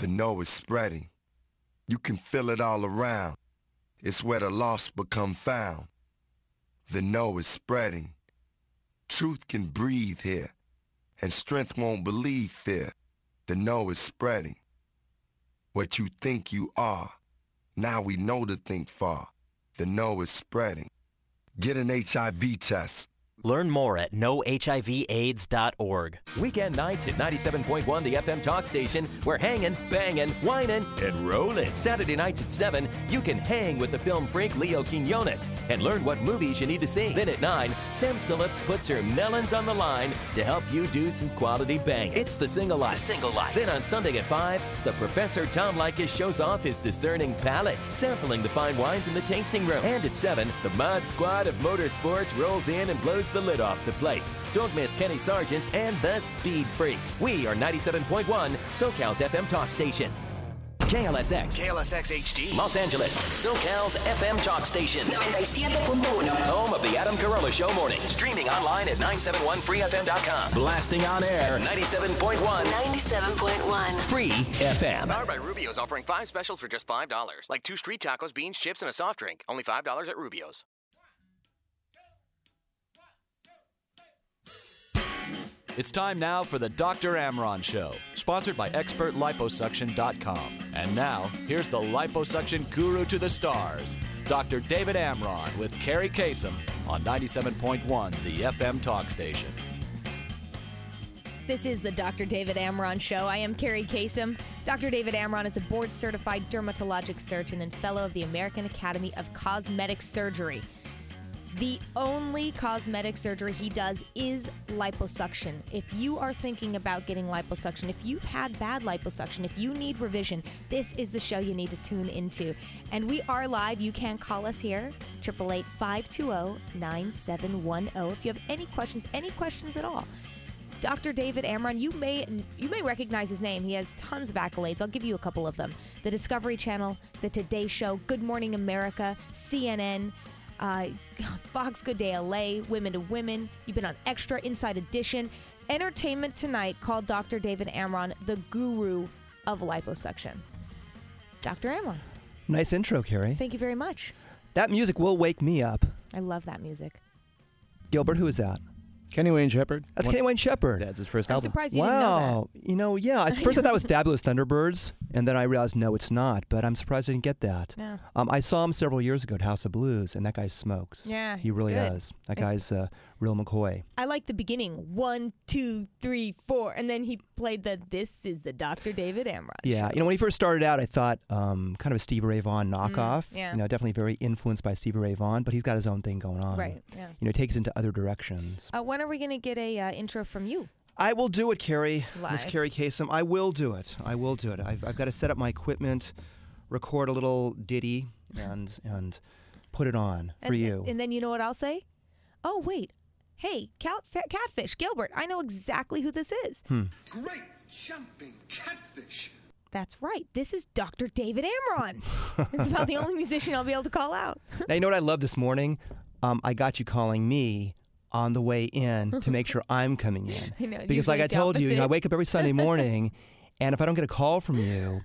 The know is spreading. You can feel it all around. It's where the lost become found. The know is spreading. Truth can breathe here, and strength won't believe fear. The know is spreading. What you think you are, now we know to think far. The know is spreading. Get an HIV test. Learn more at knowhivaids.org. Weekend nights at 97.1, the FM talk station. We're hanging, banging, whining, and rolling. Saturday nights at 7, you can hang with the film freak Leo Quinones and learn what movies you need to see. Then at 9, Sam Phillips puts her melons on the line to help you do some quality banging. It's The Single Life. Then on Sunday at 5, the Professor Tom Likas shows off his discerning palate, sampling the fine wines in the tasting room. And at 7, the Mod Squad of Motorsports rolls in and blows the lid off the place. Don't miss Kenny Sargent and the Speed Freaks. We are 97.1, SoCal's FM talk station. KLSX HD, Los Angeles, SoCal's FM talk station. 97.1. Home of the Adam Carolla Show morning. Streaming online at 971freefm.com. Blasting on air, 97.1. 97.1. Free FM. Powered by Rubio's, offering 5 specials for just $5. Like 2 street tacos, beans, chips, and a soft drink. Only $5 at Rubio's. It's time now for the Dr. Amron Show, sponsored by ExpertLiposuction.com. And now, here's the liposuction guru to the stars, Dr. David Amron with Carrie Kasem on 97.1, the FM talk station. This is the Dr. David Amron Show. I am Carrie Kasem. Dr. David Amron is a board-certified dermatologic surgeon and fellow of the American Academy of Cosmetic Surgery. The only cosmetic surgery he does is liposuction. If you are thinking about getting liposuction, if you've had bad liposuction, if you need revision, this is the show you need to tune into. And we are live. You can call us here, 888-520-9710. If you have any questions at all. Dr. David Amron, you may recognize his name. He has tons of accolades. I'll give you a couple of them. The Discovery Channel, The Today Show, Good Morning America, CNN, Fox Good Day LA, Women to Women. You've been on Extra, Inside Edition. Entertainment Tonight called Dr. David Amron the guru of liposuction. Dr. Amron. Nice intro, Carrie. Thank you very much. That music will wake me up. I love that music. Gilbert, who is that? Kenny Wayne Shepherd. That's Kenny Wayne Shepherd. That's his first I'm album. surprised you didn't know that. You know, yeah. At first I thought it was Fabulous Thunderbirds, and then I realized, no, it's not. But I'm surprised I didn't get that. No. I saw him several years ago at House of Blues, and that guy smokes. Yeah, he really good. does. That guy's real McCoy. I like the beginning. 1, 2, 3, 4. And then he played this is the Dr. David Amron Yeah, show. you know, when he first started out, I thought kind of a Stevie Ray Vaughan knockoff. Yeah. You know, definitely very influenced by Stevie Ray Vaughan, but he's got his own thing going on. Right, yeah. You know, takes it into other directions. When are we going to get a intro from you? I will do it, Carrie. Lies. Miss Carrie Kasem. I will do it. I've got to set up my equipment, record a little ditty, and put it on for you. And then you know what I'll say? Oh, wait. Hey, Catfish, Gilbert, I know exactly who this is. Great jumping catfish. That's right. This is Dr. David Amron. It's about the only musician I'll be able to call out. Now, you know what I love this morning? I got you calling me on the way in to make sure I'm coming in. I know, because like I told you, I wake up every Sunday morning, and if I don't get a call from you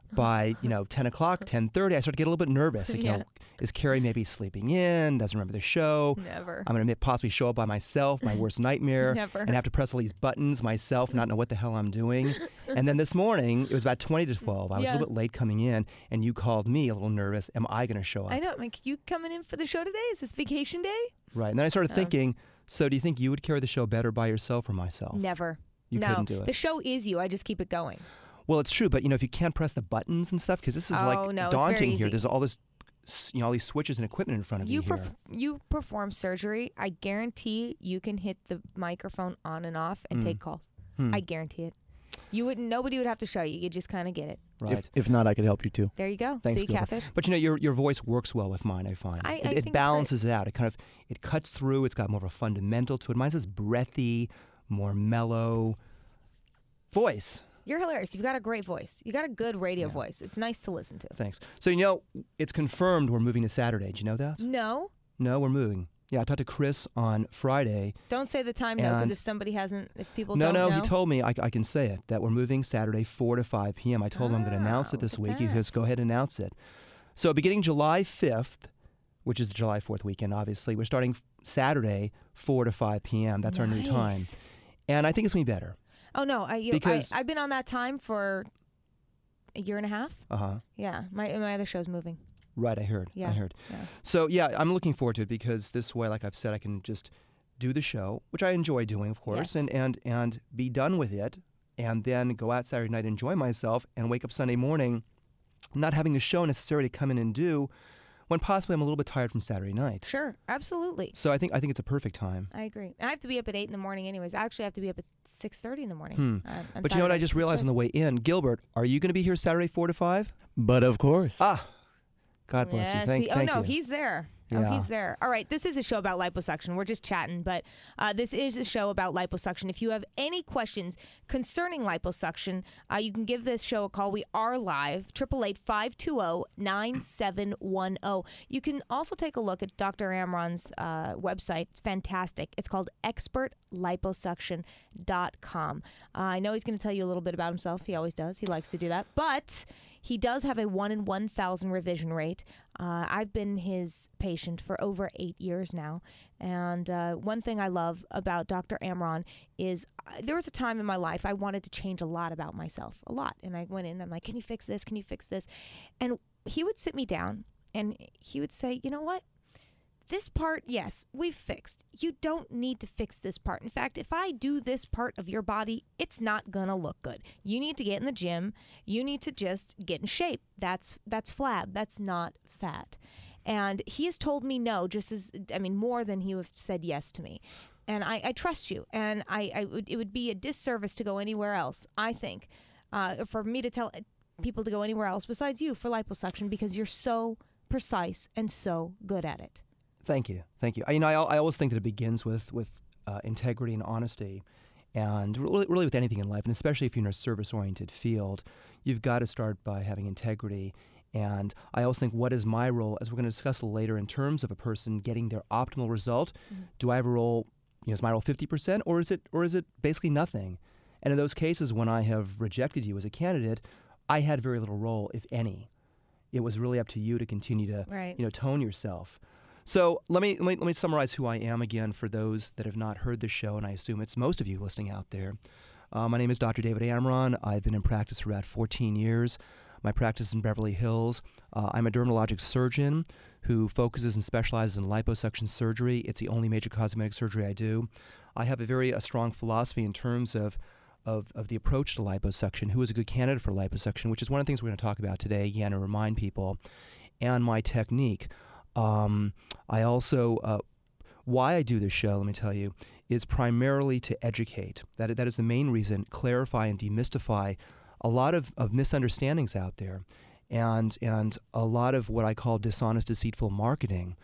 by 10 o'clock, 10:30, I start to get a little bit nervous. Like, Yeah. Is Carrie maybe sleeping in? Doesn't remember the show? Never. I'm going to possibly show up by myself, my worst nightmare. Never. And have to press all these buttons myself, not know what the hell I'm doing. And then this morning, it was about 20 to 12. I was a little bit late coming in, and you called me a little nervous. Am I going to show up? I know. I'm like, you coming in for the show today? Is this vacation day? Right. And then I started thinking, so do you think you would carry the show better by yourself or myself? Never. You couldn't do it. The show is you. I just keep it going. Well, it's true, but if you can't press the buttons and stuff, because this is No, it's daunting very here. easy. There's all this, all these switches and equipment in front of you here. You perform surgery. I guarantee you can hit the microphone on and off and take calls. I guarantee it. Nobody would have to show you. You just kind of get it. Right. If not, I could help you too. There you go. Thanks, See, Gilbert. Catfish? But your voice works well with mine, I find. I think it it's balances it out. It cuts through. It's got more of a fundamental to it. Mine's this breathy, more mellow voice. You're hilarious. You've got a great voice. You got a good radio voice. It's nice to listen to. Thanks. So, it's confirmed we're moving to Saturday. Did you know that? No. No, we're moving. Yeah, I talked to Chris on Friday. Don't say the time, though, because if people don't know. No, He told me, I can say it, that we're moving Saturday 4 to 5 p.m. I told him I'm going to announce it this week. He says, go ahead and announce it. So beginning July 5th, which is the July 4th weekend, obviously, we're starting Saturday 4 to 5 p.m. That's our new time. And I think it's going to be better. Oh, no. I've been on that time for a year and a half. Uh-huh. Yeah. My other show's moving. Right, I heard. Yeah. I heard. Yeah. So, yeah, I'm looking forward to it because this way, like I've said, I can just do the show, which I enjoy doing, of course, yes. and be done with it, and then go out Saturday night, enjoy myself, and wake up Sunday morning not having the show necessarily to come in and do when possibly I'm a little bit tired from Saturday night. Sure, absolutely. So I think it's a perfect time. I agree. I have to be up at 8 in the morning anyways. I actually have to be up at 6:30 in the morning. But you know what I just realized on the way in? Gilbert, are you going to be here Saturday 4 to 5? But of course. God bless you. Thank you. Oh, no, he's there. Yeah. Oh, he's there. All right, this is a show about liposuction. We're just chatting, but this is a show about liposuction. If you have any questions concerning liposuction, you can give this show a call. We are live, 888-520-9710. You can also take a look at Dr. Amron's website. It's fantastic. It's called expertliposuction.com. I know he's going to tell you a little bit about himself. He always does. He likes to do that. But he does have a 1 in 1,000 revision rate. I've been his patient for over 8 years now. And one thing I love about Dr. Amron is there was a time in my life I wanted to change a lot about myself, a lot. And I went in and I'm like, can you fix this? Can you fix this? And he would sit me down and he would say, you know what? This part, yes, we've fixed. You don't need to fix this part. In fact, if I do this part of your body, it's not going to look good. You need to get in the gym. You need to just get in shape. That's flab. That's not fat. And he has told me no, more than he would have said yes to me. And I trust you. And it would be a disservice to go anywhere else, I think, for me to tell people to go anywhere else besides you for liposuction because you're so precise and so good at it. Thank you. I always think that it begins with integrity and honesty, and really with anything in life, and especially if you're in a service-oriented field, you've got to start by having integrity. And I always think, what is my role, as we're going to discuss later, in terms of a person getting their optimal result? Mm-hmm. Do I have a role? Is my role 50%, or is it basically nothing? And in those cases, when I have rejected you as a candidate, I had very little role, if any. It was really up to you to continue to tone yourself. So let me summarize who I am again for those that have not heard the show, and I assume it's most of you listening out there. My name is Dr. David Amron. I've been in practice for about 14 years. My practice is in Beverly Hills. I'm a dermatologic surgeon who focuses and specializes in liposuction surgery. It's the only major cosmetic surgery I do. I have a very strong philosophy in terms of the approach to liposuction, who is a good candidate for liposuction, which is one of the things we're going to talk about today, again, and remind people, and my technique. I also, why I do this show, let me tell you, is primarily to educate. That is the main reason, clarify and demystify a lot of misunderstandings out there and a lot of what I call dishonest, deceitful marketing.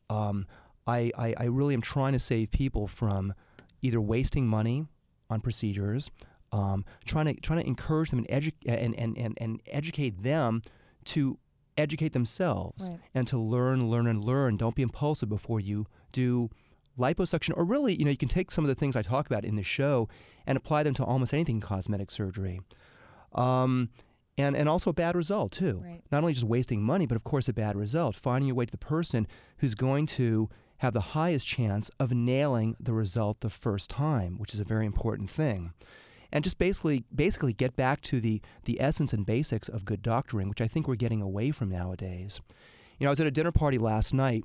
I really am trying to save people from either wasting money on procedures, trying to encourage them and educate them to educate themselves, right, and to learn. Don't be impulsive before you do liposuction. Or really, you can take some of the things I talk about in the show and apply them to almost anything in cosmetic surgery. And also a bad result, too. Right. Not only just wasting money, but of course a bad result. Finding your way to the person who's going to have the highest chance of nailing the result the first time, which is a very important thing. And just basically get back to the essence and basics of good doctoring, which I think we're getting away from nowadays. I was at a dinner party last night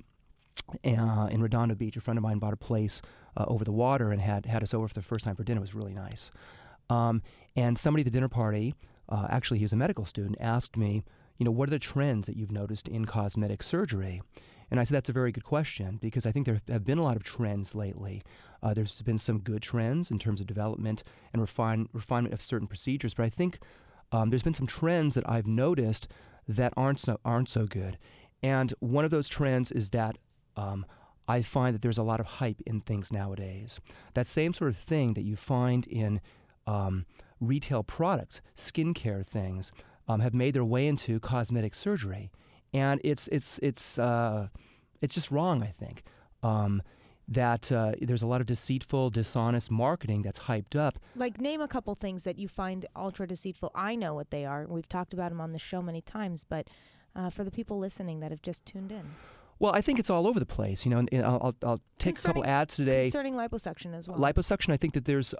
in Redondo Beach. A friend of mine bought a place over the water and had us over for the first time for dinner. It was really nice. And somebody at the dinner party, actually he was a medical student, asked me, what are the trends that you've noticed in cosmetic surgery? And I said, that's a very good question, because I think there have been a lot of trends lately. There's been some good trends in terms of development and refinement of certain procedures, but I think there's been some trends that I've noticed that aren't so good. And one of those trends is that I find that there's a lot of hype in things nowadays. That same sort of thing that you find in retail products, skincare things, have made their way into cosmetic surgery. And it's just wrong, I think. that there's a lot of deceitful, dishonest marketing that's hyped up. Like, name a couple things that you find ultra deceitful. I know what they are. We've talked about them on the show many times, but for the people listening that have just tuned in. Well, I think it's all over the place. You know, and I'll take a couple ads today. Concerning liposuction as well. Liposuction, I think that there's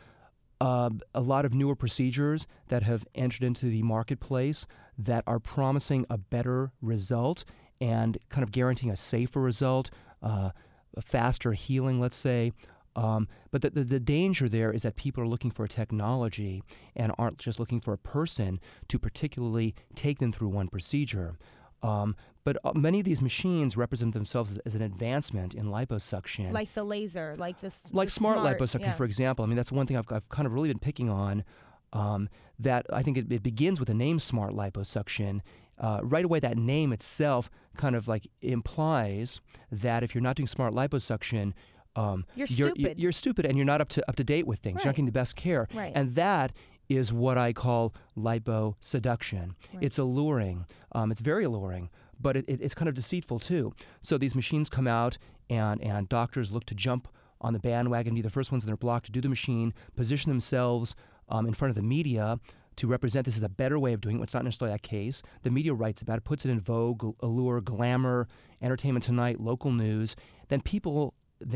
a lot of newer procedures that have entered into the marketplace that are promising a better result and kind of guaranteeing a safer result, a faster healing, let's say. But the danger there is that people are looking for a technology and aren't just looking for a person to particularly take them through one procedure. But many of these machines represent themselves as an advancement in liposuction. Like the laser, like this. Like the smart liposuction, yeah. for example. I mean, that's one thing I've kind of really been picking on, that I think it begins with the name smart liposuction. Right away, that name itself kind of like implies that if you're not doing smart liposuction, you're stupid. You're stupid, and you're not up to date with things. Right. You're not getting the best care. Right. And that is what I call liposeduction. Right. It's alluring. It's very alluring, but it's kind of deceitful too. So these machines come out, and doctors look to jump on the bandwagon, be the first ones in their block to do the machine, position themselves in front of the media to represent this is a better way of doing it. It's not necessarily that case. The media writes about it, puts it in Vogue, Allure, Glamour, Entertainment Tonight, local news. Then people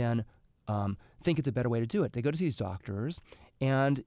think it's a better way to do it. They go to see these doctors, and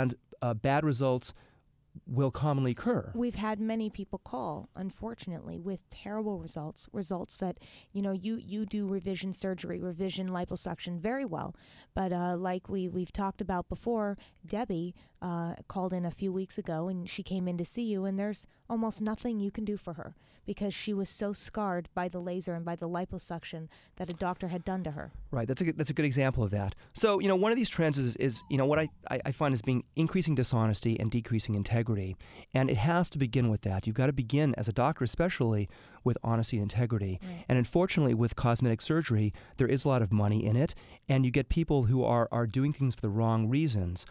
bad results will commonly occur. We've had many people call, unfortunately, with terrible results that, you do revision surgery, revision liposuction very well. But like we've talked about before, Debbie called in a few weeks ago, and she came in to see you, and there's almost nothing you can do for her because she was so scarred by the laser and by the liposuction that a doctor had done to her. Right, that's a good example of that. So, one of these trends is what I find as being increasing dishonesty and decreasing integrity. And it has to begin with that. You've got to begin, as a doctor especially, with honesty and integrity. Right. And unfortunately, with cosmetic surgery, there is a lot of money in it, and you get people who are doing things for the wrong reasons.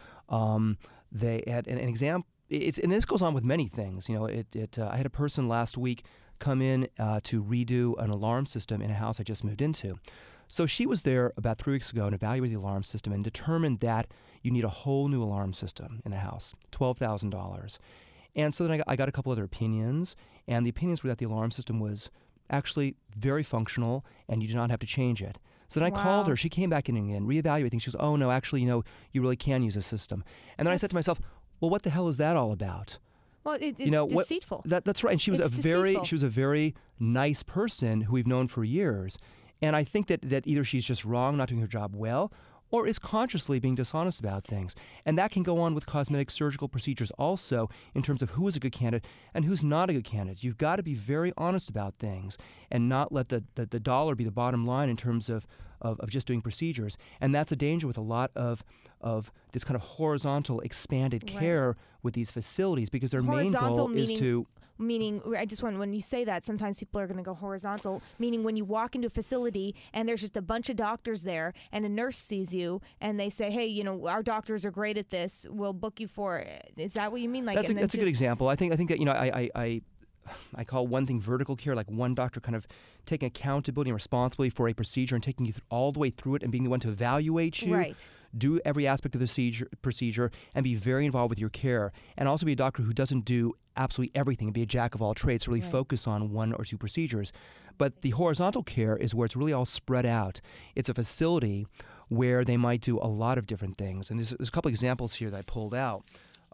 They had an example. And this goes on with many things. I had a person last week come in to redo an alarm system in a house I just moved into. So she was there about 3 weeks ago and evaluated the alarm system and determined that you need a whole new alarm system in the house, $12,000. And so then I got a couple other opinions, and the opinions were that the alarm system was actually very functional and you do not have to change it. So then I called her. She came back in and reevaluated things. She goes, oh, no, actually, you really can use a system. And then I said to myself, well, what the hell is that all about? Well, it's deceitful. That's right. And she was a very nice person who we've known for years. And I think that either she's just wrong, not doing her job well, or is consciously being dishonest about things. And that can go on with cosmetic surgical procedures also in terms of who is a good candidate and who's not a good candidate. You've got to be very honest about things and not let the dollar be the bottom line in terms of just doing procedures. And that's a danger with a lot of this kind of horizontal expanded care with these facilities, because their main goal is to... Meaning, when you say that, sometimes people are going to go horizontal, meaning when you walk into a facility and there's just a bunch of doctors there and a nurse sees you and they say, hey, our doctors are great at this, we'll book you for it. Is that what you mean? That's a good example. I think that, I call one thing vertical care, like one doctor kind of taking accountability and responsibility for a procedure and taking you all the way through it and being the one to evaluate you, do every aspect of the procedure, and be very involved with your care. And also be a doctor who doesn't do absolutely everything and be a jack of all trades, really focus on one or two procedures. But the horizontal care is where it's really all spread out. It's a facility where they might do a lot of different things. And there's a couple examples here that I pulled out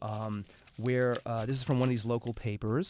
where this is from one of these local papers.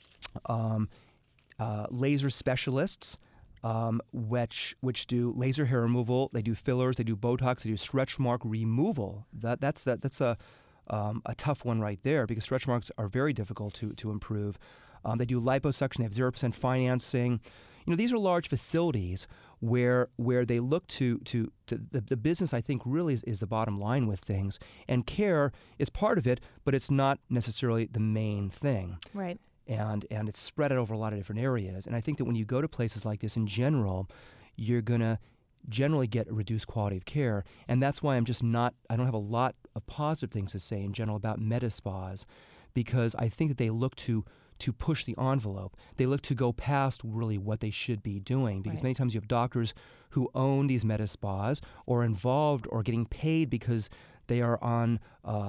Laser specialists, which do laser hair removal. They do fillers. They do Botox. They do stretch mark removal. That's a tough one right there, because stretch marks are very difficult to improve. They do liposuction. They have 0% financing. These are large facilities where they look to the business. I think really is the bottom line with things, and care is part of it, but it's not necessarily the main thing. Right. And it's spread out over a lot of different areas. And I think that when you go to places like this in general, you're going to generally get a reduced quality of care. And that's why I don't have a lot of positive things to say in general about med spas, because I think that they look to to push the envelope. They look to go past really what they should be doing, because many times you have doctors who own these med spas or are involved or getting paid because they are on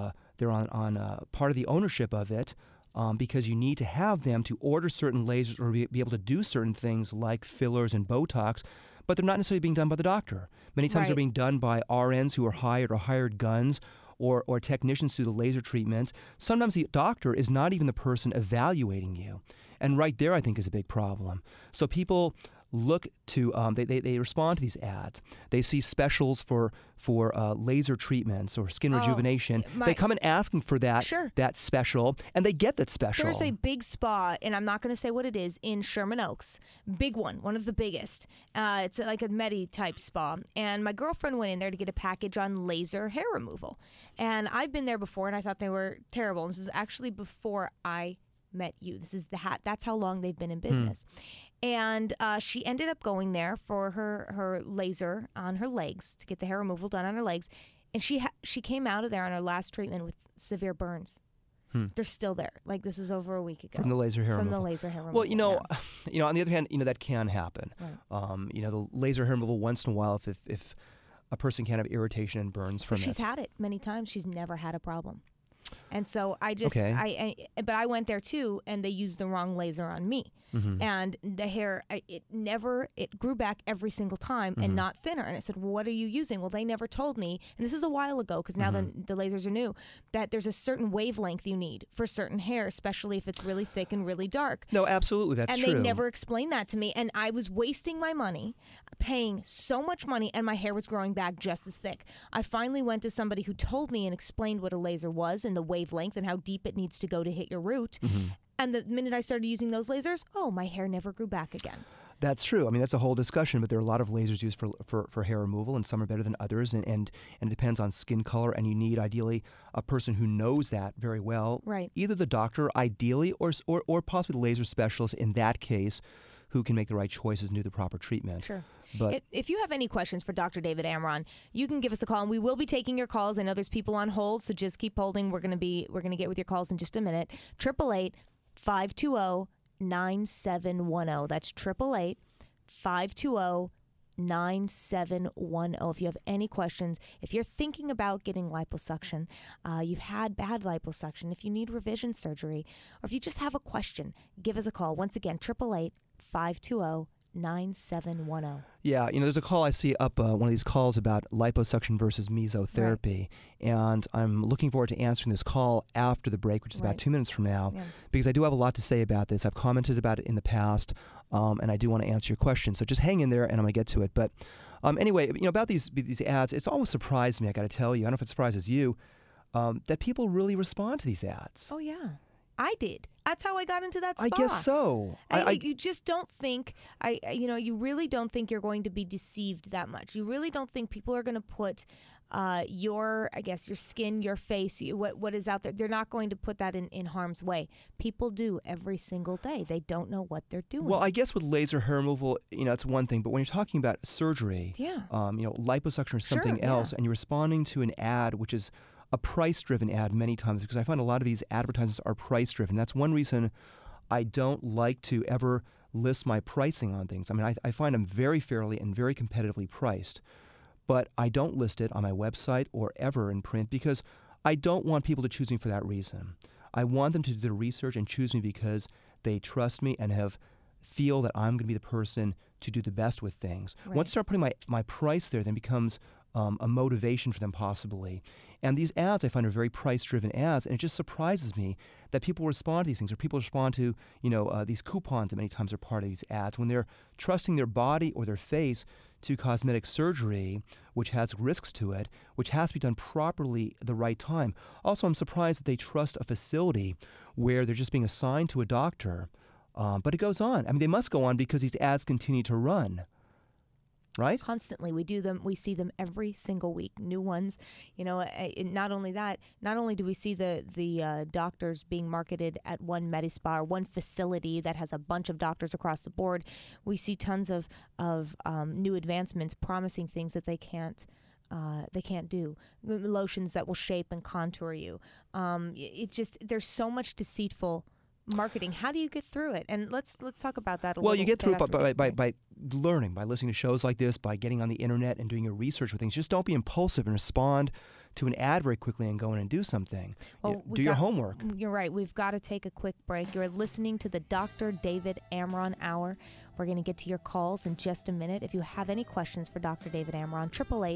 part of the ownership of it. Because you need to have them to order certain lasers or be able to do certain things like fillers and Botox, but they're not necessarily being done by the doctor. Many times they're being done by RNs who are hired or hired guns or technicians to do the laser treatments. Sometimes the doctor is not even the person evaluating you. And right there, I think, is a big problem. So people look to, they respond to these ads. They see specials for laser treatments or skin rejuvenation. They come in asking for that that special, and they get that special. There's a big spa, and I'm not going to say what it is, in Sherman Oaks. Big one of the biggest. It's like a Medi-type spa. And my girlfriend went in there to get a package on laser hair removal. And I've been there before, and I thought they were terrible. And this is actually before I met you. This is that's how long they've been in business. And she ended up going there for her laser on her legs to get the hair removal done on her legs. And she came out of there on her last treatment with severe burns. They're still there. Like, this is over a week ago. From the laser hair removal. From the laser hair removal. Well, on the other hand, that can happen. Right. The laser hair removal once in a while, if a person can have irritation and burns from it. She's had it many times. She's never had a problem. And so I just, but I went there too, and they used the wrong laser on me. And the hair, it grew back every single time and not thinner. And I said, well, what are you using? Well, they never told me, and this is a while ago because now the lasers are new, that there's a certain wavelength you need for certain hair, especially if it's really thick and really dark. No, absolutely, that's true. And they never explained that to me, and I was wasting my money, paying so much money, and my hair was growing back just as thick. I finally went to somebody who told me and explained what a laser was and the wavelength and how deep it needs to go to hit your root. And the minute I started using those lasers, my hair never grew back again. That's true. I mean, that's a whole discussion, but there are a lot of lasers used for hair removal, and some are better than others, and it depends on skin color, and you need, ideally, a person who knows that very well. Right. Either the doctor, ideally, or possibly the laser specialist in that case, who can make the right choices and do the proper treatment. Sure. But if you have any questions for Dr. David Amron, you can give us a call, and we will be taking your calls. I know there's people on hold, so just keep holding. We're gonna get with your calls in just a minute. 888-520-9710. That's 888-520-9710. If you have any questions, if you're thinking about getting liposuction, you've had bad liposuction, if you need revision surgery, or if you just have a question, give us a call. Once again, 888-520-9710. Yeah, there's a call I see up, one of these calls about liposuction versus mesotherapy, and I'm looking forward to answering this call after the break, which is about 2 minutes from now, because I do have a lot to say about this. I've commented about it in the past, and I do want to answer your question. So just hang in there, and I'm going to get to it. But anyway, about these ads, it's always surprised me, I got to tell you. I don't know if it surprises you, that people really respond to these ads. Oh, yeah. I did. That's how I got into that spa. I guess so. You just don't think, you really don't think you're going to be deceived that much. You really don't think people are going to put your skin, your face, what is out there. They're not going to put that in harm's way. People do every single day. They don't know what they're doing. Well, I guess with laser hair removal, it's one thing. But when you're talking about surgery, liposuction or something else, and you're responding to an ad, which is a price-driven ad many times, because I find a lot of these advertisements are price-driven. That's one reason I don't like to ever list my pricing on things. I mean, I find them very fairly and very competitively priced, but I don't list it on my website or ever in print because I don't want people to choose me for that reason. I want them to do the research and choose me because they trust me and feel that I'm going to be the person to do the best with things. Right. Once I start putting my price there, then it becomes a motivation for them possibly. And these ads I find are very price-driven ads, and it just surprises me that people respond to these things, or people respond to these coupons that many times are part of these ads when they're trusting their body or their face to cosmetic surgery, which has risks to it, which has to be done properly at the right time. Also, I'm surprised that they trust a facility where they're just being assigned to a doctor, but it goes on. I mean, they must go on because these ads continue to run. Right? Constantly. We do them. We see them every single week. New ones. Not only that, not only do we see the doctors being marketed at one Medi-Spa or one facility that has a bunch of doctors across the board, we see tons of new advancements promising things that they can't do. Lotions that will shape and contour you. There's so much deceitful marketing. How do you get through it? And let's talk about that a Well, little you get through bit it after by learning, by listening to shows like this, by getting on the internet and doing your research with things. Just don't be impulsive and respond to an ad very quickly and go in and do something. Well, do your homework. You're right. We've got to take a quick break. You're listening to the Dr. David Amron Hour. We're going to get to your calls in just a minute. If you have any questions for Dr. David Amron,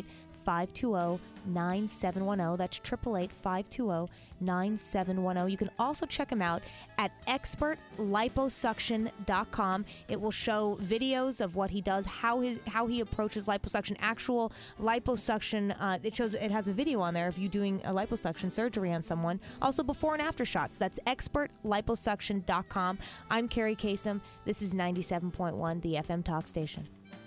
888-520-9710. That's 888-520-9710. You can also check him out at expertliposuction.com. It will show videos of what he does, how he approaches liposuction, actual liposuction. It has a video on there of you doing a liposuction surgery on someone. Also before and after shots. That's expertliposuction.com. I'm Carrie Kasem. This is 97.1, the FM talk station.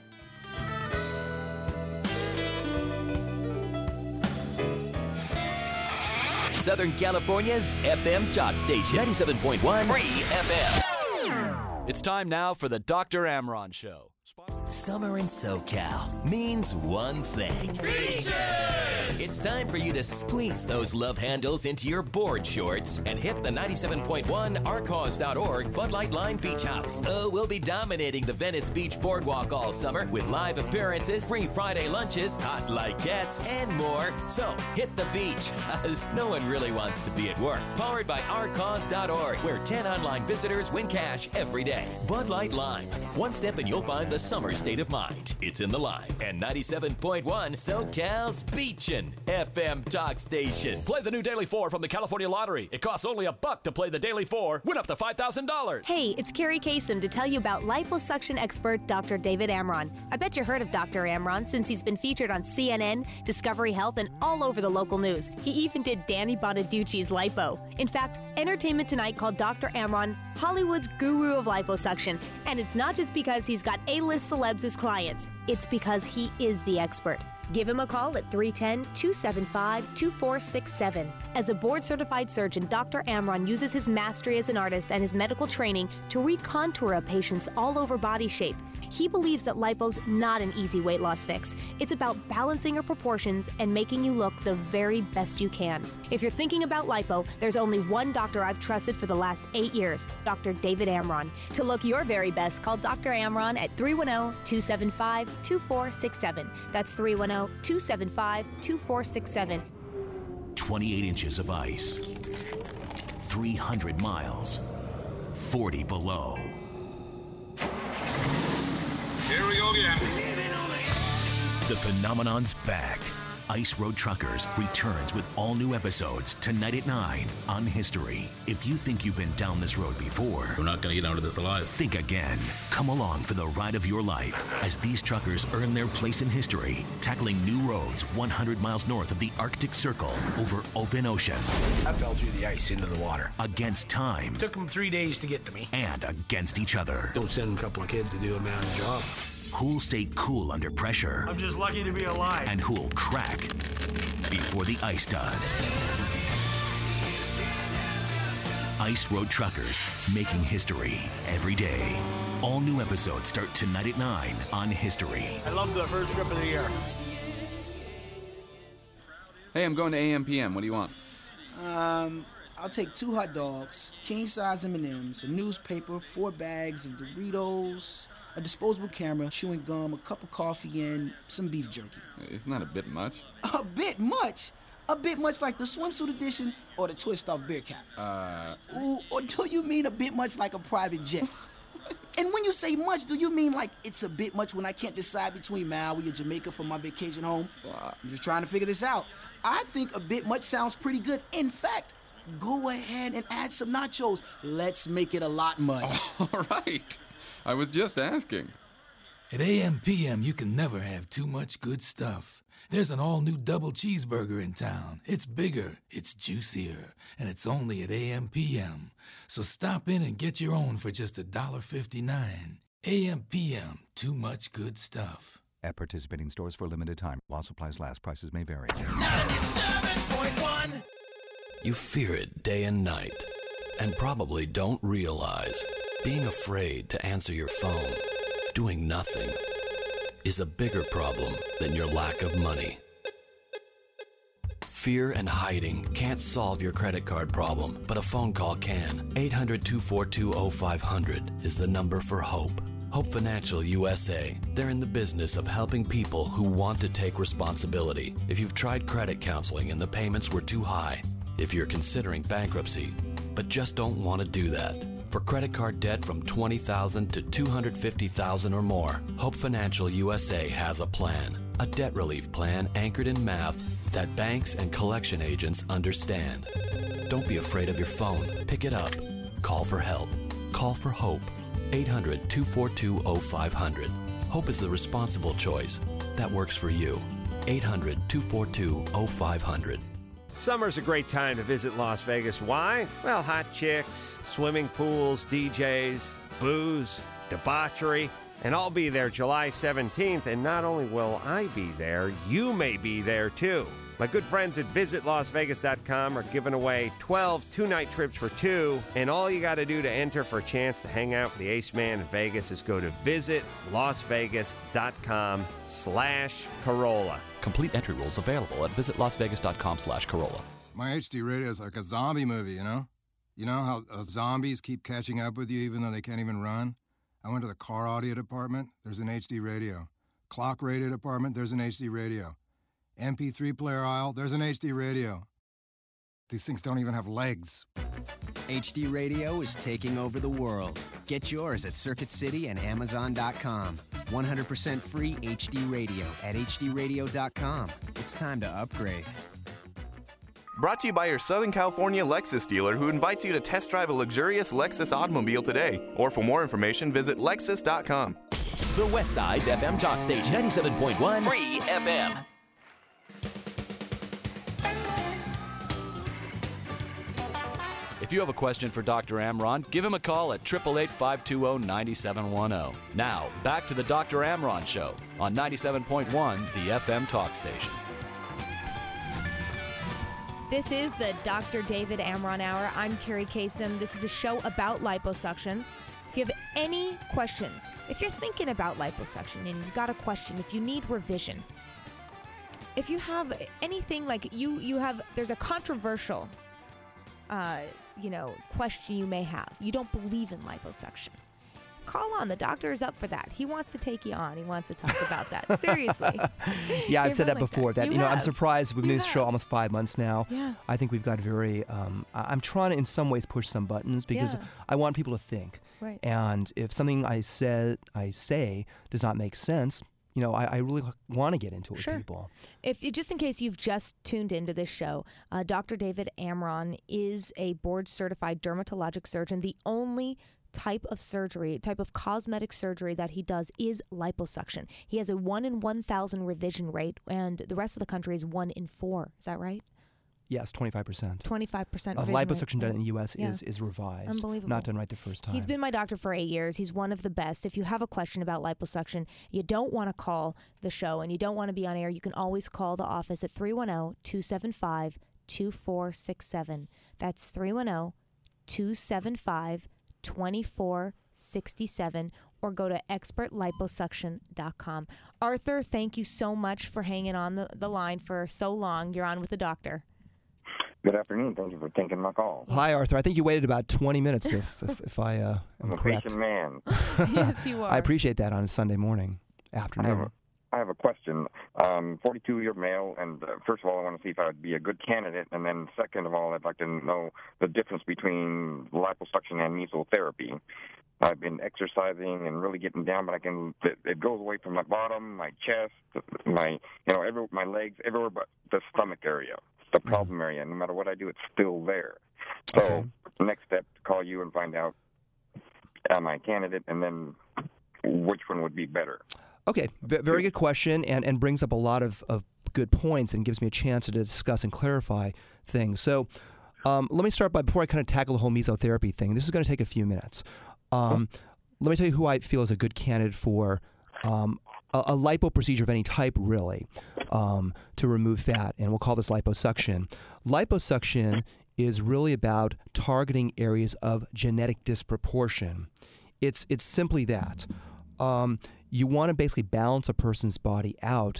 Southern California's FM talk station. 97.1 Free FM. It's time now for the Dr. Amron Show. Summer in SoCal means one thing. Beaches! It's time for you to squeeze those love handles into your board shorts and hit the 97.1 ourcause.org Bud Light Lime Beach House. Oh, we'll be dominating the Venice Beach Boardwalk all summer with live appearances, free Friday lunches, hot likettes, and more. So hit the beach, because no one really wants to be at work. Powered by ourcause.org, where 10 online visitors win cash every day. Bud Light Lime. One step and you'll find the summer state of mind. It's in the Lime. And 97.1 SoCal's Beachin' FM talk station. Play the new Daily 4 from the California Lottery. It costs only $1 to play the Daily 4. Win up to $5,000. Hey, it's Carrie Kasem to tell you about liposuction expert Dr. David Amron. I bet you heard of Dr. Amron since he's been featured on CNN, Discovery Health, and all over the local news. He even did Danny Bonaducci's lipo. In fact, Entertainment Tonight called Dr. Amron Hollywood's guru of liposuction. And it's not just because he's got A-list celebs as clients. It's because he is the expert. Give him a call at 310-275-2467. As a board-certified surgeon, Dr. Amron uses his mastery as an artist and his medical training to recontour a patient's all-over body shape. He believes that lipo's not an easy weight loss fix. It's about balancing your proportions and making you look the very best you can. If you're thinking about lipo, there's only one doctor I've trusted for the last 8 years, Dr. David Amron. To look your very best, call Dr. Amron at 310-275-2467. That's 310-275-2467. 28 inches of ice, 300 miles, 40 below. Here we go again. The phenomenon's back. Ice Road Truckers returns with all new episodes tonight at 9 on History. If you think you've been down this road before, we're not going to get out of this alive. Think again. Come along for the ride of your life as these truckers earn their place in history, tackling new roads 100 miles north of the Arctic Circle over open oceans. I fell through the ice into the water. Against time. It took them 3 days to get to me. And against each other. Don't send a couple of kids to do a man's job. Who'll stay cool under pressure? I'm just lucky to be alive. And who'll crack before the ice does? Ice Road Truckers, making history every day. All new episodes start tonight at 9 on History. I love the first trip of the year. Hey, I'm going to AM/PM. What do you want? I'll take 2 hot dogs, king-size M&Ms, a newspaper, 4 bags of Doritos, a disposable camera, chewing gum, a cup of coffee, and some beef jerky. Isn't that a bit much? A bit much? A bit much like the swimsuit edition or the twist-off beer cap? Ooh, or do you mean a bit much like a private jet? And when you say much, do you mean like it's a bit much when I can't decide between Maui or Jamaica for my vacation home? I'm just trying to figure this out. I think a bit much sounds pretty good. In fact, go ahead and add some nachos. Let's make it a lot much. All right. I was just asking. At AM/PM, you can never have too much good stuff. There's an all-new double cheeseburger in town. It's bigger, it's juicier, and it's only at AM/PM. So stop in and get your own for just $1.59. AM/PM, too much good stuff. At participating stores for a limited time. While supplies last, prices may vary. 97.1. You fear it day and night, and probably don't realize being afraid to answer your phone, doing nothing, is a bigger problem than your lack of money. Fear and hiding can't solve your credit card problem, but a phone call can. 800-242-0500 is the number for HOPE. Hope Financial USA. They're in the business of helping people who want to take responsibility. If you've tried credit counseling and the payments were too high, if you're considering bankruptcy, but just don't want to do that. For credit card debt from $20,000 to $250,000 or more, Hope Financial USA has a plan. A debt relief plan anchored in math that banks and collection agents understand. Don't be afraid of your phone. Pick it up. Call for help. Call for HOPE. 800-242-0500. HOPE is the responsible choice that works for you. 800-242-0500. Summer's a great time to visit Las Vegas. Why? Well, hot chicks, swimming pools, DJs, booze, debauchery. And I'll be there July 17th. And not only will I be there, you may be there too. My good friends at visitlasvegas.com are giving away 12 two-night trips for two. And all you got to do to enter for a chance to hang out with the Ace Man in Vegas is go to visitlasvegas.com/Carolla. Complete entry rules available at visitlasvegas.com/Carolla. My HD radio is like a zombie movie, you know? You know how zombies keep catching up with you even though they can't even run? I went to the car audio department, there's an HD radio. Clock radio department, there's an HD radio. MP3 player aisle, there's an HD radio. These things don't even have legs. HD Radio is taking over the world. Get yours at Circuit City and Amazon.com. 100% free HD Radio at hdradio.com. It's time to upgrade. Brought to you by your Southern California Lexus dealer, who invites you to test drive a luxurious Lexus automobile today. Or for more information, visit Lexus.com. The West Side's FM talk station, 97.1 Free FM. If you have a question for Dr. Amron, give him a call at 888-520-9710. Now, back to the Dr. Amron Show on 97.1, the FM talk station. This is the Dr. David Amron Hour. I'm Carrie Kasem. This is a show about liposuction. If you have any questions, if you're thinking about liposuction and you've got a question, if you need revision, if you have anything like there's a controversial question you may have. You don't believe in liposuction. Call on. The doctor is up for that. He wants to take you on. He wants to talk about that. Seriously. Yeah, I've said that before. I'm surprised. We've been doing this show almost 5 months now. Yeah. I think we've got very. I'm trying to, in some ways, push some buttons because I want people to think. Right. And if something I say does not make sense, I really want to get into it with people. Just in case you've just tuned into this show, Dr. David Amron is a board-certified dermatologic surgeon. The only type of cosmetic surgery that he does is liposuction. He has a 1 in 1,000 revision rate, and the rest of the country is 1 in 4. Is that right? Yes, 25%. 25% of liposuction done in the U.S. is revised. Unbelievable. Not done right the first time. He's been my doctor for 8 years. He's one of the best. If you have a question about liposuction, you don't want to call the show and you don't want to be on air, you can always call the office at 310-275-2467. That's 310-275-2467, or go to expertliposuction.com. Arthur, thank you so much for hanging on the line for so long. You're on with the doctor. Good afternoon. Thank you for taking my call. Hi, Arthur. I think you waited about 20 minutes if I am correct. I'm a patient man. Yes, you are. I appreciate that on a Sunday morning, afternoon. I have a question. 42-year male, and first of all, I want to see if I would be a good candidate, and then second of all, I'd like to know the difference between liposuction and mesotherapy. I've been exercising and really getting down, but it goes away from my bottom, my chest, my legs, everywhere but the stomach area. The problem area. No matter what I do, it's still there. So next step, call you and find out am I a candidate, and then which one would be better. Okay, very good question, and brings up a lot of good points and gives me a chance to discuss and clarify things. So let me start before I kind of tackle the whole mesotherapy thing, this is going to take a few minutes. Let me tell you who I feel is a good candidate for a lipo procedure of any type, really, to remove fat, and we'll call this liposuction. Liposuction is really about targeting areas of genetic disproportion. It's simply that. You want to basically balance a person's body out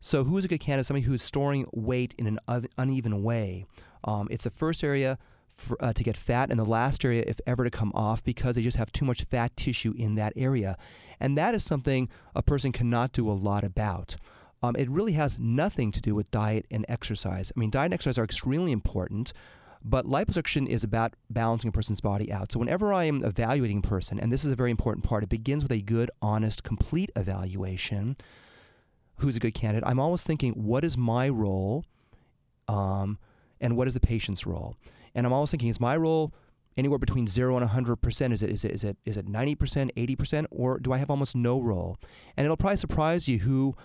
So who's a good candidate? Somebody who's storing weight in an uneven way. It's the first area to get fat, and the last area, if ever, to come off, because they just have too much fat tissue in that area. And that is something a person cannot do a lot about. It really has nothing to do with diet and exercise. I mean, diet and exercise are extremely important, but liposuction is about balancing a person's body out. So whenever I am evaluating a person, and this is a very important part, it begins with a good, honest, complete evaluation. Who's a good candidate? I'm always thinking, what is my role, and what is the patient's role? And I'm always thinking, is my role anywhere between 0 and 100%? Is it 90%, 80%, or do I have almost no role? And it'll probably surprise you who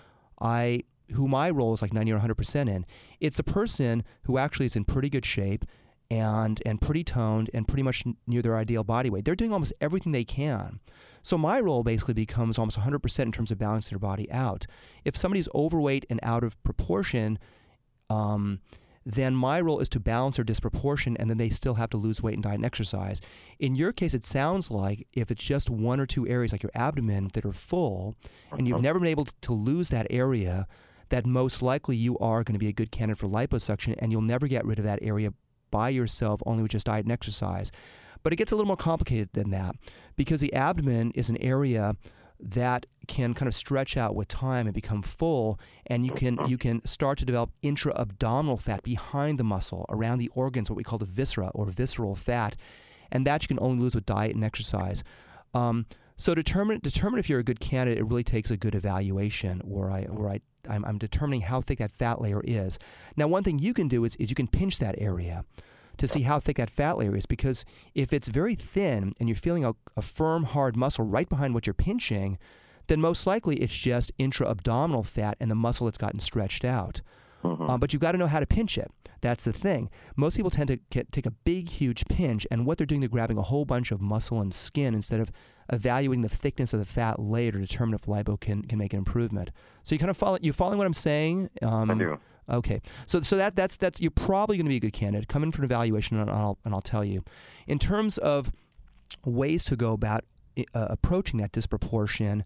my role is like 90 or 100% in. It's a person who actually is in pretty good shape and pretty toned and pretty much near their ideal body weight. They're doing almost everything they can. So my role basically becomes almost 100% in terms of balancing their body out. If somebody's overweight and out of proportion, then my role is to balance their disproportion, and then they still have to lose weight and diet and exercise. In your case, it sounds like if it's just one or two areas like your abdomen that are full, and you've never been able to lose that area, that most likely you are going to be a good candidate for liposuction, and you'll never get rid of that area by yourself, only with just diet and exercise. But it gets a little more complicated than that, because the abdomen is an area that can kind of stretch out with time and become full, and you can start to develop intra-abdominal fat behind the muscle, around the organs, what we call the viscera or visceral fat, and that you can only lose with diet and exercise. So determine if you're a good candidate. It really takes a good evaluation where I'm determining how thick that fat layer is. Now, one thing you can do is you can pinch that area to see how thick that fat layer is, because if it's very thin and you're feeling a firm, hard muscle right behind what you're pinching, then most likely it's just intra-abdominal fat and the muscle that's gotten stretched out. But you've got to know how to pinch it. That's the thing. Most people tend to take a big, huge pinch, and what they're doing, they're grabbing a whole bunch of muscle and skin instead of evaluating the thickness of the fat layer to determine if lipo can make an improvement. So you kind of following what I'm saying? I do. Okay, so that's you're probably going to be a good candidate. Come in for an evaluation, and I'll tell you. In terms of ways to go about approaching that disproportion,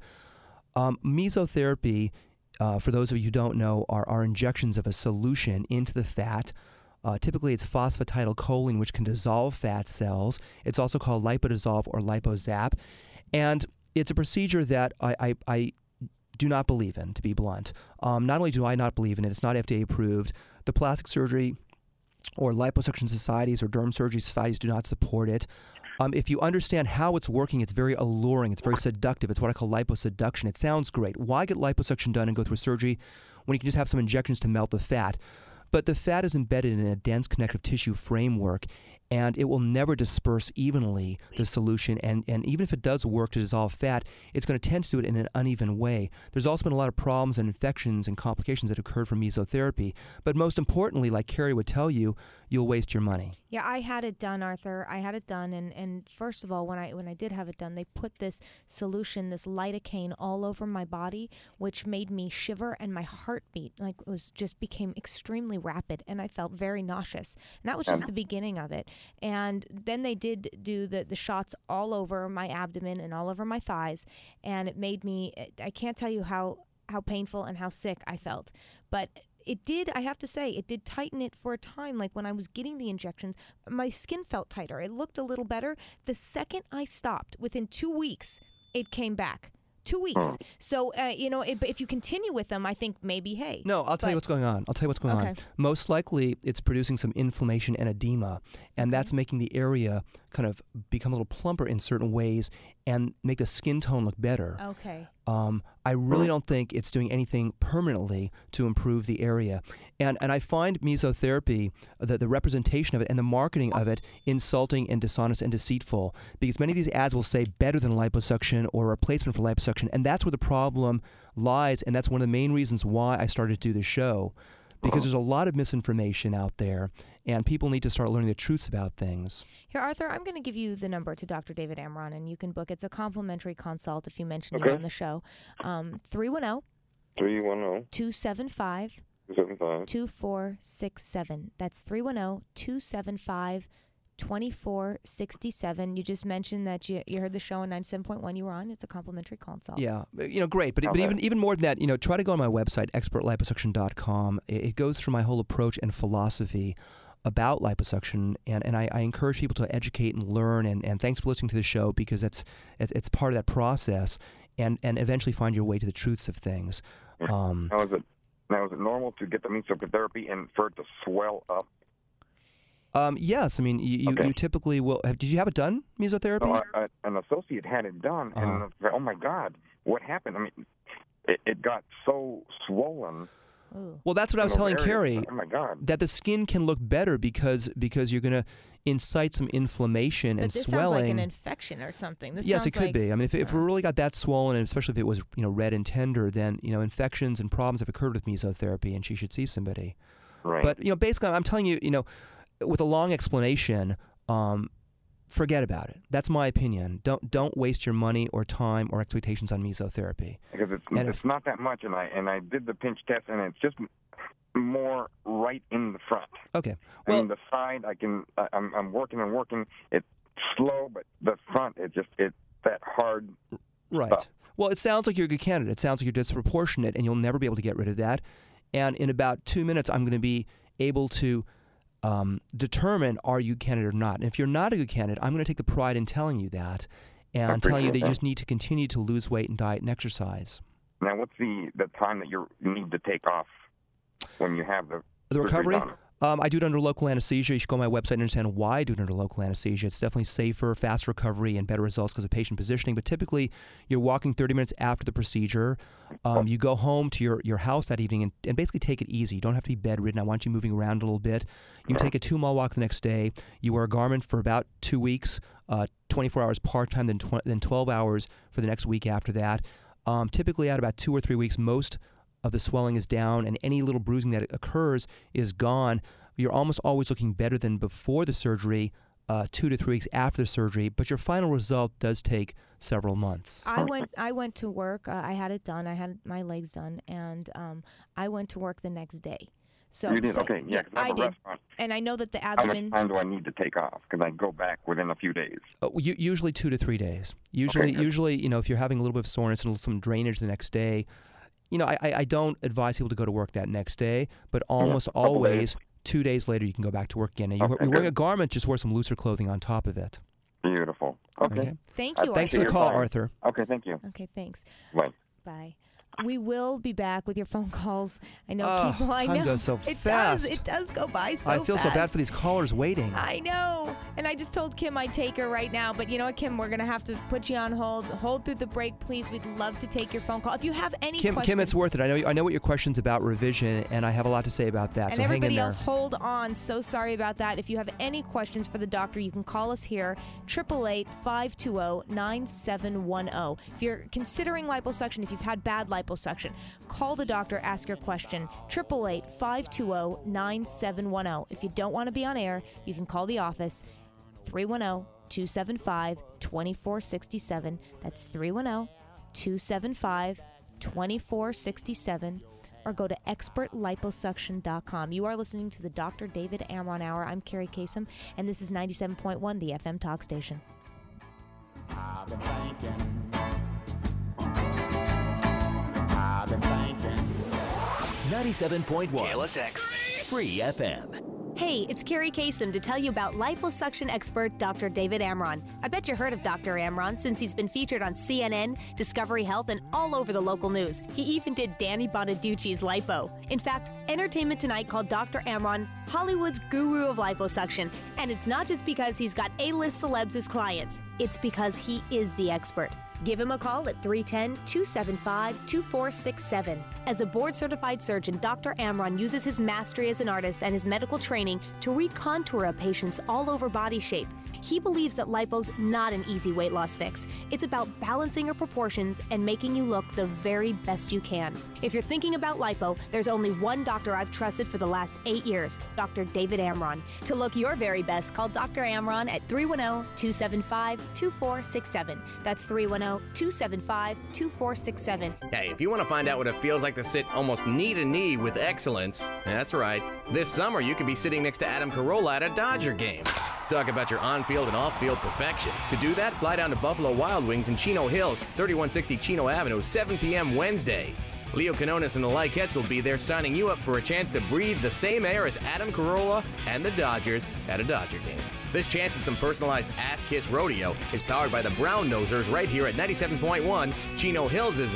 mesotherapy, for those of you who don't know, are injections of a solution into the fat. Typically, it's phosphatidylcholine, which can dissolve fat cells. It's also called lipodissolve or lipozap, and it's a procedure that I do not believe in, to be blunt. Not only do I not believe in it, it's not FDA approved. The plastic surgery or liposuction societies or derm surgery societies do not support it. If you understand how it's working, it's very alluring. It's very seductive. It's what I call liposeduction. It sounds great. Why get liposuction done and go through surgery when you can just have some injections to melt the fat? But the fat is embedded in a dense connective tissue framework, and it will never disperse evenly, the solution. And even if it does work to dissolve fat, it's going to tend to do it in an uneven way. There's also been a lot of problems and infections and complications that occurred from mesotherapy. But most importantly, like Carrie would tell you, you'll waste your money. Yeah, I had it done, Arthur. I had it done, and first of all, when I did have it done, they put this solution, this lidocaine, all over my body, which made me shiver, and my heartbeat became extremely rapid, and I felt very nauseous. And that was just the beginning of it. And then they did do the shots all over my abdomen and all over my thighs, and it made me, I can't tell you how painful and how sick I felt. But it did, I have to say, it did tighten it for a time. Like when I was getting the injections, my skin felt tighter. It looked a little better. The second I stopped, within 2 weeks, it came back. 2 weeks. So, if you continue with them, I think maybe, hey. No, I'll tell you what's going on. On. Most likely, it's producing some inflammation and edema, and that's making the area kind of become a little plumper in certain ways and make the skin tone look better. Okay. I really don't think it's doing anything permanently to improve the area. And I find mesotherapy, the representation of it and the marketing of it, insulting and dishonest and deceitful, because many of these ads will say better than liposuction or replacement for liposuction, and that's where the problem lies, and that's one of the main reasons why I started to do this show, because there's a lot of misinformation out there, and people need to start learning the truths about things. Here, Arthur, I'm going to give you the number to Dr. David Amron, and you can book. It's a complimentary consult if you mention it on the show. 310-275-2467. That's 310-275-2467. 2467. You just mentioned that you heard the show on 97.1 you were on. It's a complimentary consult. Yeah, great. But even more than that, try to go on my website, expertliposuction.com. It goes through my whole approach and philosophy about liposuction, and I encourage people to educate and learn, and thanks for listening to the show, because it's part of that process, and eventually find your way to the truths of things. Now, is it normal to get the mesotherapy and for it to swell up? Yes, I mean, you typically will. Did you have it done, mesotherapy? So an associate had it done, and oh my God, what happened? I mean, it got so swollen. Well, that's what I was telling Carrie. Oh my God! That the skin can look better because you're going to incite some inflammation and this swelling. Sounds like an infection or something. Yes, it could be. I mean, if it really got that swollen, and especially if it was red and tender, then infections and problems have occurred with mesotherapy, and she should see somebody. Right. But basically, I'm telling you, with a long explanation, forget about it. That's my opinion. Don't waste your money or time or expectations on mesotherapy. Because it's not that much, and I did the pinch test, and it's just more right in the front. Okay. Well, I mean, the side, I'm working and working. It's slow, but the front, it's that hard stuff. Well, it sounds like you're a good candidate. It sounds like you're disproportionate, and you'll never be able to get rid of that. And in about 2 minutes, I'm going to be able to determine are you a candidate or not. And if you're not a good candidate, I'm going to take the pride in telling you that, and telling you that you just need to continue to lose weight and diet and exercise. Now, what's the time that you need to take off when you have the recovery? Done? I do it under local anesthesia. You should go on my website and understand why I do it under local anesthesia. It's definitely safer, faster recovery, and better results because of patient positioning. But typically, you're walking 30 minutes after the procedure. You go home to your house that evening and basically take it easy. You don't have to be bedridden. I want you moving around a little bit. You take a 2-mile walk the next day. You wear a garment for about 2 weeks, 24 hours part-time, then 12 hours for the next week after that. Typically, at about 2 or 3 weeks, most of the swelling is down, and any little bruising that occurs is gone. You're almost always looking better than before the surgery, 2 to 3 weeks after the surgery, but your final result does take several months. I went to work. I had it done. I had my legs done, and I went to work the next day. So you did? Okay, yeah, I did. Restaurant. And I know that the abdomen... How much time do I need to take off? Because I go back within a few days. Usually 2 to 3 days. Usually, if you're having a little bit of soreness and some drainage the next day, I don't advise people to go to work that next day, but almost always 2 days later you can go back to work again. Now, you're wearing a garment, just wear some looser clothing on top of it. Beautiful. Okay. Thank you, thanks for the call, Arthur. Okay, thank you. Okay, thanks. Bye. Bye. We will be back with your phone calls. I know people. I time know goes so fast. It does go by so fast. I feel so bad for these callers waiting. I know. And I just told Kim I'd take her right now. But you know what, Kim? We're going to have to put you on hold. Hold through the break, please. We'd love to take your phone call. If you have any questions. Kim, it's worth it. I know what your question's about revision, and I have a lot to say about that. And so hang in there. everybody else, hold on. So sorry about that. If you have any questions for the doctor, you can call us here, 888-520-9710. If you're considering liposuction, if you've had bad liposuction, call the doctor, ask your question, 888-520-9710. If you don't want to be on air, you can call the office, 310-275-2467. That's 310-275-2467. Or go to expertliposuction.com. You are listening to the Dr. David Amron Hour. I'm Carrie Kasem, and this is 97.1, the FM talk station. I've been thinking. I've been thinking. 97.1 KLSX Free FM. Hey, it's Carrie Kasem to tell you about liposuction expert Dr. David Amron. I bet you heard of Dr. Amron since he's been featured on CNN, Discovery Health, and all over the local news. He even did Danny Bonaducci's lipo. In fact, Entertainment Tonight called Dr. Amron Hollywood's guru of liposuction. And it's not just because he's got A-list celebs as clients. It's because he is the expert. Give him a call at 310-275-2467. As a board-certified surgeon, Dr. Amron uses his mastery as an artist and his medical training to recontour a patient's all-over body shape. He believes that lipo's not an easy weight loss fix. It's about balancing your proportions and making you look the very best you can. If you're thinking about lipo, there's only one doctor I've trusted for the last 8 years, Dr. David Amron. To look your very best, call Dr. Amron at 310-275-2467. That's 310-275-2467. Hey, if you want to find out what it feels like to sit almost knee to knee with excellence, that's right. This summer, you could be sitting next to Adam Carolla at a Dodger game. Talk about your on-field and off-field perfection. To do that, fly down to Buffalo Wild Wings in Chino Hills, 3160 Chino Avenue, 7 p.m. Wednesday. Leo Canonis and the Likettes will be there signing you up for a chance to breathe the same air as Adam Carolla and the Dodgers at a Dodger game. This chance at some personalized Ass Kiss Rodeo is powered by the Brown Nosers right here at 97.1 Chino Hills is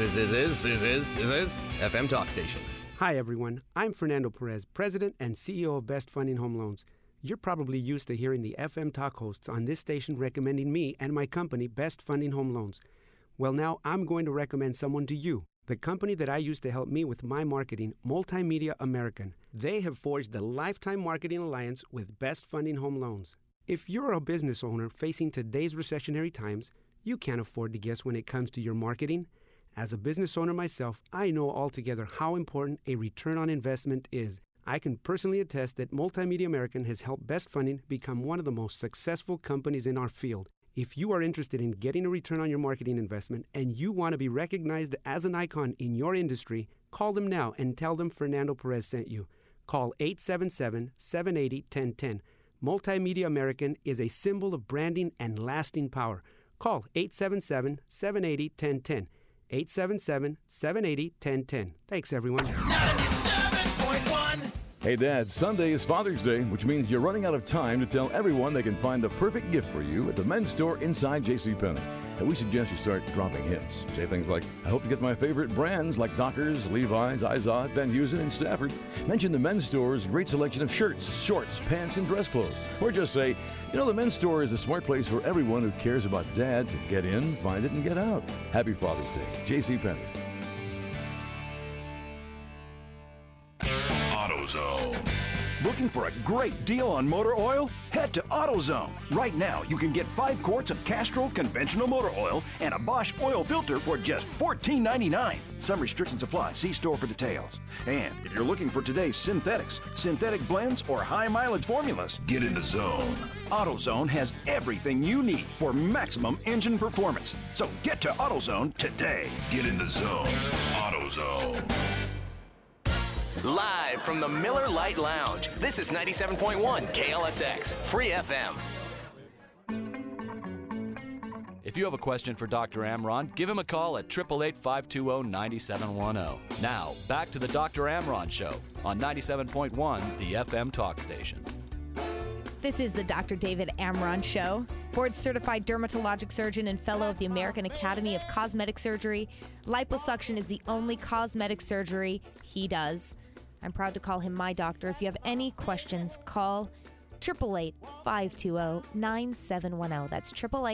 FM talk station. Hi everyone, I'm Fernando Perez, President and CEO of Best Funding Home Loans. You're probably used to hearing the FM talk hosts on this station recommending me and my company, Best Funding Home Loans. Well, now I'm going to recommend someone to you. The company that I used to help me with my marketing, Multimedia American. They have forged a lifetime marketing alliance with Best Funding Home Loans. If you're a business owner facing today's recessionary times, you can't afford to guess when it comes to your marketing. As a business owner myself, I know altogether how important a return on investment is. I can personally attest that Multimedia American has helped Best Funding become one of the most successful companies in our field. If you are interested in getting a return on your marketing investment and you want to be recognized as an icon in your industry, call them now and tell them Fernando Perez sent you. Call 877-780-1010. Multimedia American is a symbol of branding and lasting power. Call 877-780-1010. 877-780-1010. Thanks, everyone. 97.1. Hey, Dad, Sunday is Father's Day, which means you're running out of time to tell everyone they can find the perfect gift for you at the men's store inside JCPenney. And we suggest you start dropping hints. Say things like, I hope to get my favorite brands like Dockers, Levi's, Izod, Van Heusen, and Stafford. Mention the men's store's great selection of shirts, shorts, pants, and dress clothes. Or just say, you know, the men's store is a smart place for everyone who cares about Dad to get in, find it, and get out. Happy Father's Day. JCPenney. AutoZone. Looking for a great deal on motor oil? Head to AutoZone. Right now, you can get 5 quarts of Castrol conventional motor oil and a Bosch oil filter for just $14.99. Some restrictions apply. See store for details. And if you're looking for today's synthetics, synthetic blends, or high mileage formulas, get in the zone. AutoZone has everything you need for maximum engine performance. So get to AutoZone today. Get in the zone. AutoZone. Live from the Miller Lite Lounge, this is 97.1 KLSX, Free FM. If you have a question for Dr. Amron, give him a call at 888-520-9710. Now, back to the Dr. Amron Show on 97.1, the FM talk station. This is the Dr. David Amron Show. Board-certified dermatologic surgeon and fellow of the American Academy of Cosmetic Surgery. Liposuction is the only cosmetic surgery he does. I'm proud to call him my doctor. If you have any questions, call 888-520-9710. That's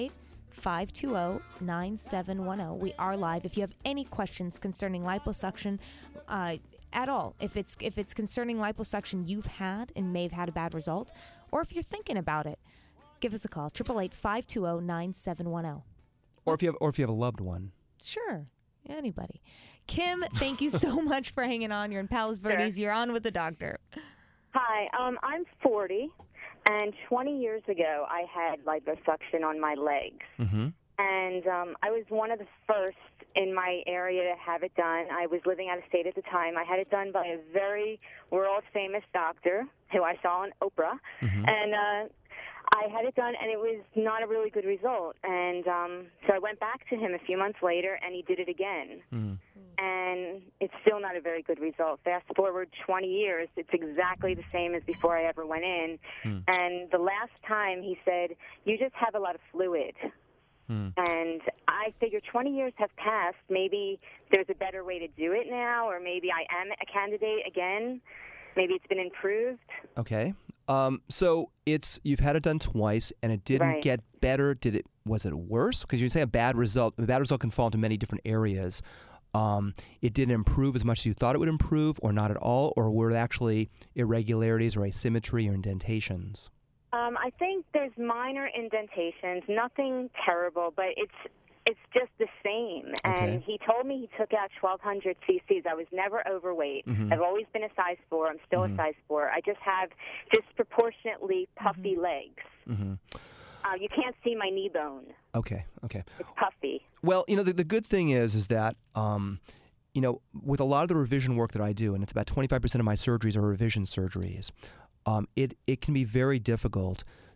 888-520-9710. We are live. If you have any questions concerning liposuction at all, if it's concerning liposuction you've had and may have had a bad result, or if you're thinking about it, give us a call, 888-520-9710. Or if you have a loved one. Sure. Anybody. Kim, thank you so much for hanging on. You're in Palos Verdes. You're on with the doctor. Hi, I'm 40, and 20 years ago I had liposuction on my legs. Mm-hmm. And I was one of the first in my area to have it done. I was living out of state at the time. I had it done by a very world-famous doctor who I saw on Oprah. Mm-hmm. And I had it done, and it was not a really good result. And so I went back to him a few months later, and he did it again. Mm. And it's still not a very good result. Fast forward 20 years, it's exactly the same as before I ever went in. Mm. And the last time he said, you just have a lot of fluid. Mm. And I figure 20 years have passed. Maybe there's a better way to do it now, or maybe I am a candidate again. Maybe it's been improved. Okay. So you've had it done twice, and it didn't get better. Was it worse? Because you say a bad result can fall into many different areas. It didn't improve as much as you thought it would improve, or not at all, or were there actually irregularities or asymmetry or indentations? I think there's minor indentations, nothing terrible, but it's just the same. Okay. And he told me he took out 1,200 cc's. I was never overweight. Mm-hmm. I've always been a size 4. I'm still a size 4. I just have disproportionately puffy legs. Mm-hmm. You can't see my knee bone. Okay. It's puffy. Well, the good thing is that, with a lot of the revision work that I do, and it's about 25% of my surgeries are revision surgeries, it can be very difficult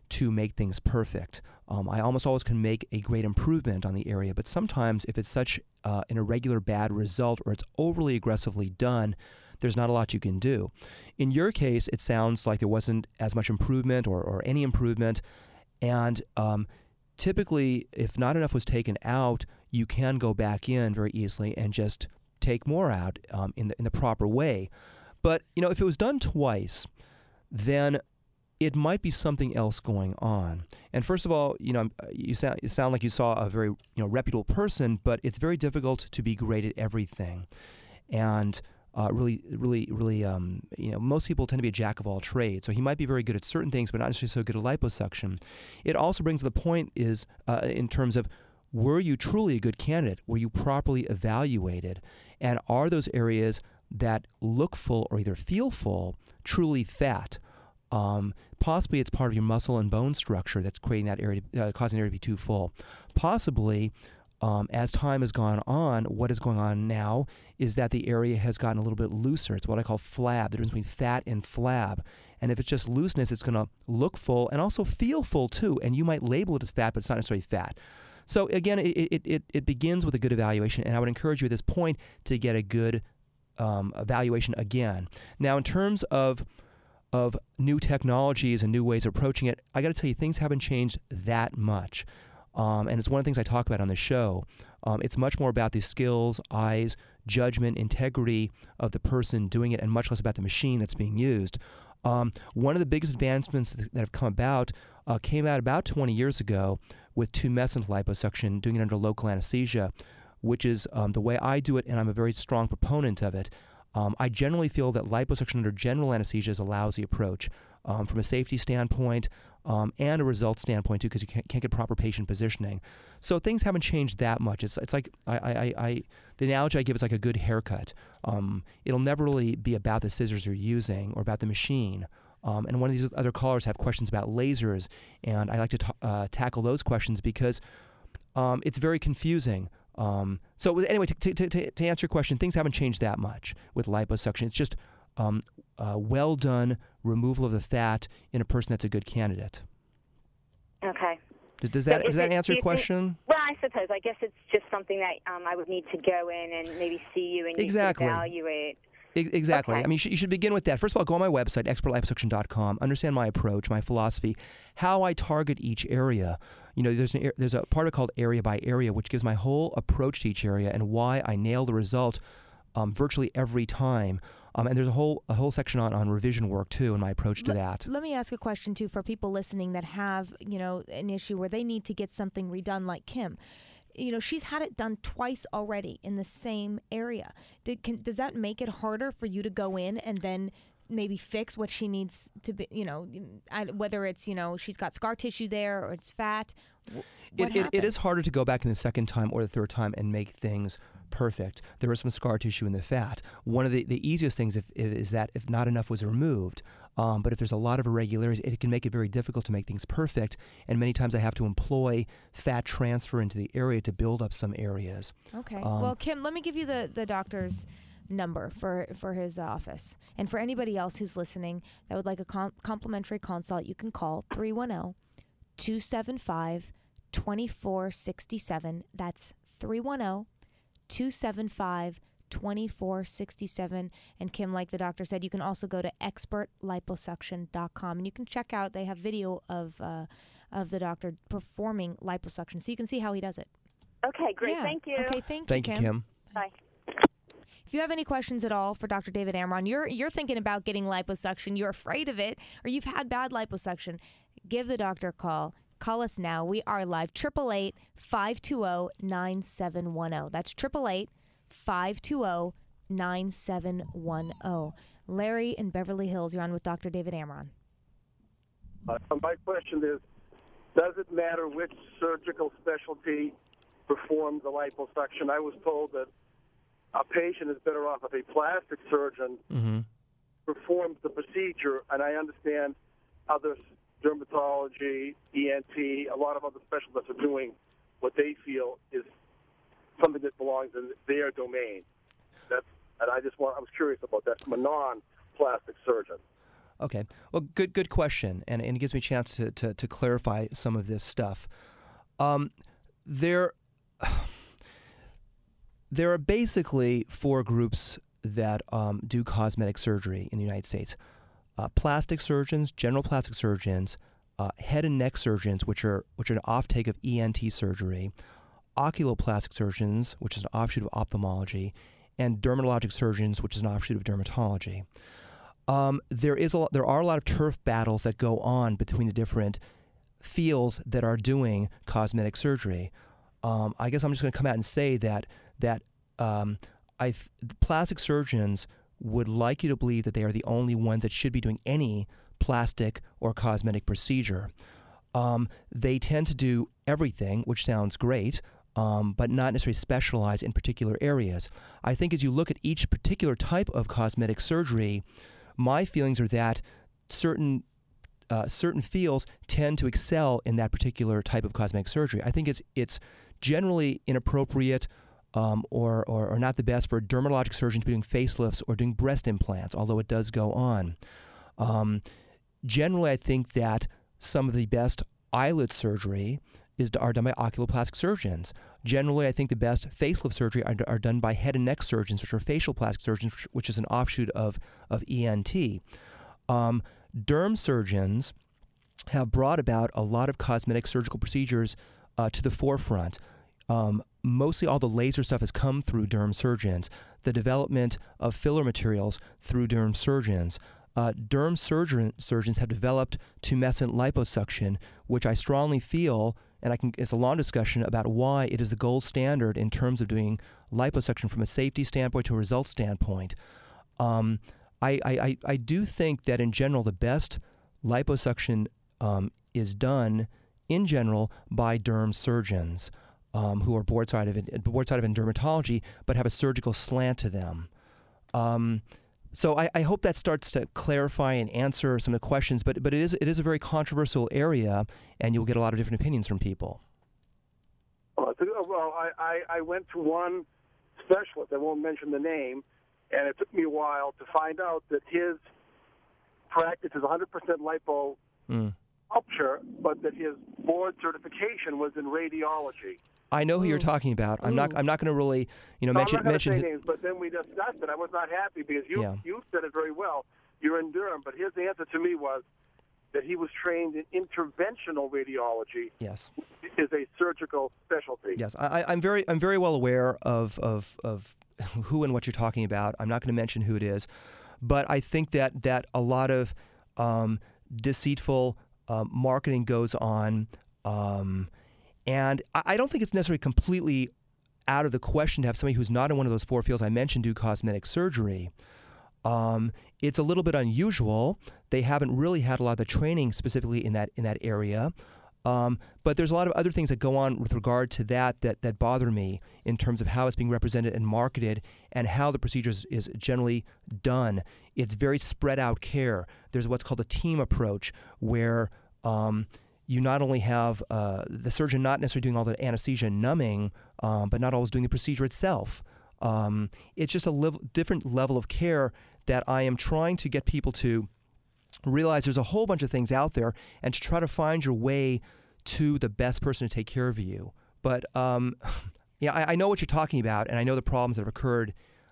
to make things perfect. I almost always can make a great improvement on the area, but sometimes if it's such an irregular bad result or it's overly aggressively done, there's not a lot you can do. In your case, it sounds like there wasn't as much improvement or any improvement, and typically, if not enough was taken out, you can go back in very easily and just take more out in the proper way. But if it was done twice, then it might be something else going on. And first of all, you sound like you saw a very reputable person, but it's very difficult to be great at everything. And really, most people tend to be a jack of all trades. So he might be very good at certain things, but not necessarily so good at liposuction. It also brings the point is in terms of, were you truly a good candidate? Were you properly evaluated? And are those areas that look full or either feel full truly fat? Possibly it's part of your muscle and bone structure that's creating that area, causing the area to be too full. Possibly, as time has gone on, what is going on now is that the area has gotten a little bit looser. It's what I call flab, the difference between fat and flab. And if it's just looseness, it's going to look full and also feel full too. And you might label it as fat, but it's not necessarily fat. So again, it begins with a good evaluation, and I would encourage you at this point to get a good evaluation again. Now, in terms of new technologies and new ways of approaching it, I got to tell you, things haven't changed that much. And it's one of the things I talk about on the show. It's much more about the skills, eyes, judgment, integrity of the person doing it, and much less about the machine that's being used. One of the biggest advancements that have come about came out about 20 years ago with tumescent liposuction, doing it under local anesthesia, which is the way I do it, and I'm a very strong proponent of it. I generally feel that liposuction under general anesthesia is a lousy approach from a safety standpoint and a result standpoint too, because you can't get proper patient positioning. So things haven't changed that much. It's like the analogy I give is like a good haircut. It'll never really be about the scissors you're using or about the machine. And one of these other callers have questions about lasers, and I like to tackle those questions because it's very confusing. So anyway, to answer your question, things haven't changed that much with liposuction. It's just well done removal of the fat in a person that's a good candidate. Okay. Does that answer your question? Well, I suppose. I guess it's just something that I would need to go in and maybe see you and exactly. You can evaluate. Exactly. Okay. I mean, you should begin with that. First of all, go on my website, expertliposuction.com, understand my approach, my philosophy, how I target each area. There's a part of it called area by area, which gives my whole approach to each area and why I nail the result virtually every time. And there's a whole section on revision work too, and my approach to that. Let me ask a question too for people listening that have an issue where they need to get something redone, like Kim. She's had it done twice already in the same area. Does that make it harder for you to go in and then maybe fix what she needs to be, whether it's, she's got scar tissue there or it's fat? It is harder to go back in the second time or the third time and make things perfect. There is some scar tissue in the fat. One of the easiest things is that if not enough was removed, but if there's a lot of irregularities, it can make it very difficult to make things perfect, and many times I have to employ fat transfer into the area to build up some areas. Okay. Well, Kim, let me give you the doctor's number for his office. And for anybody else who's listening that would like a complimentary consult, you can call 310-275-2467. That's 310-275-2467. And Kim, like the doctor said, you can also go to expertliposuction.com and you can check out, they have video of the doctor performing liposuction, so you can see how he does it. Okay, great. Yeah. Thank you. Okay, thank you, Kim. Bye. If you have any questions at all for Dr. David Amron, you're thinking about getting liposuction, you're afraid of it, or you've had bad liposuction, give the doctor a call. Call us now. We are live. 888-520-9710. That's 888-520-9710. Larry in Beverly Hills, you're on with Dr. David Amron. My question is, does it matter which surgical specialty performs the liposuction? I was told that a patient is better off if a plastic surgeon performs the procedure, and I understand others, dermatology, ENT, a lot of other specialists are doing what they feel is something that belongs in their domain. And I was curious about that from a non-plastic surgeon. Okay. Well, good question, and it gives me a chance to clarify some of this stuff. There are basically 4 groups that do cosmetic surgery in the United States. Plastic surgeons, general plastic surgeons, head and neck surgeons, which are an offtake of ENT surgery, oculoplastic surgeons, which is an offshoot of ophthalmology, and dermatologic surgeons, which is an offshoot of dermatology. There are a lot of turf battles that go on between the different fields that are doing cosmetic surgery. I guess I'm just going to come out and say that plastic surgeons would like you to believe that they are the only ones that should be doing any plastic or cosmetic procedure. They tend to do everything, which sounds great, but not necessarily specialize in particular areas. I think as you look at each particular type of cosmetic surgery, my feelings are that certain fields tend to excel in that particular type of cosmetic surgery. I think it's generally inappropriate or not the best for a dermatologic surgeon to be doing facelifts or doing breast implants, although it does go on. Generally, I think that some of the best eyelid surgery are done by oculoplastic surgeons. Generally, I think the best facelift surgery are done by head and neck surgeons, which are facial plastic surgeons, which is an offshoot of ENT. Derm surgeons have brought about a lot of cosmetic surgical procedures to the forefront. Mostly all the laser stuff has come through derm surgeons. The development of filler materials through derm surgeons. Derm surgeons have developed tumescent liposuction, which I strongly feel, and it's a long discussion about why it is the gold standard in terms of doing liposuction from a safety standpoint to a result standpoint. I do think that in general the best liposuction is done in general by derm surgeons who are board certified in dermatology but have a surgical slant to them. So I hope that starts to clarify and answer some of the questions, but it is a very controversial area, and you'll get a lot of different opinions from people. Well, I went to one specialist, I won't mention the name, and it took me a while to find out that his practice is 100% lipo sculpture, but that his board certification was in radiology. I know who you're talking about. I'm not going to really, mention. I'm not going to say names, but then we discussed it. I was not happy because you said it very well. You're in Durham, but his answer to me was that he was trained in interventional radiology. Yes, is a surgical specialty. Yes, I'm very well aware of who and what you're talking about. I'm not going to mention who it is, but I think that a lot of deceitful marketing goes on. And I don't think it's necessarily completely out of the question to have somebody who's not in one of those 4 fields I mentioned do cosmetic surgery. It's a little bit unusual. They haven't really had a lot of the training specifically in that area. But there's a lot of other things that go on with regard to that bother me in terms of how it's being represented and marketed and how the procedure is generally done. It's very spread out care. There's what's called a team approach where you not only have the surgeon not necessarily doing all the anesthesia and numbing, but not always doing the procedure itself. It's just a different level of care that I am trying to get people to realize there's a whole bunch of things out there and to try to find your way to the best person to take care of you. But I know what you're talking about, and I know the problems that have occurred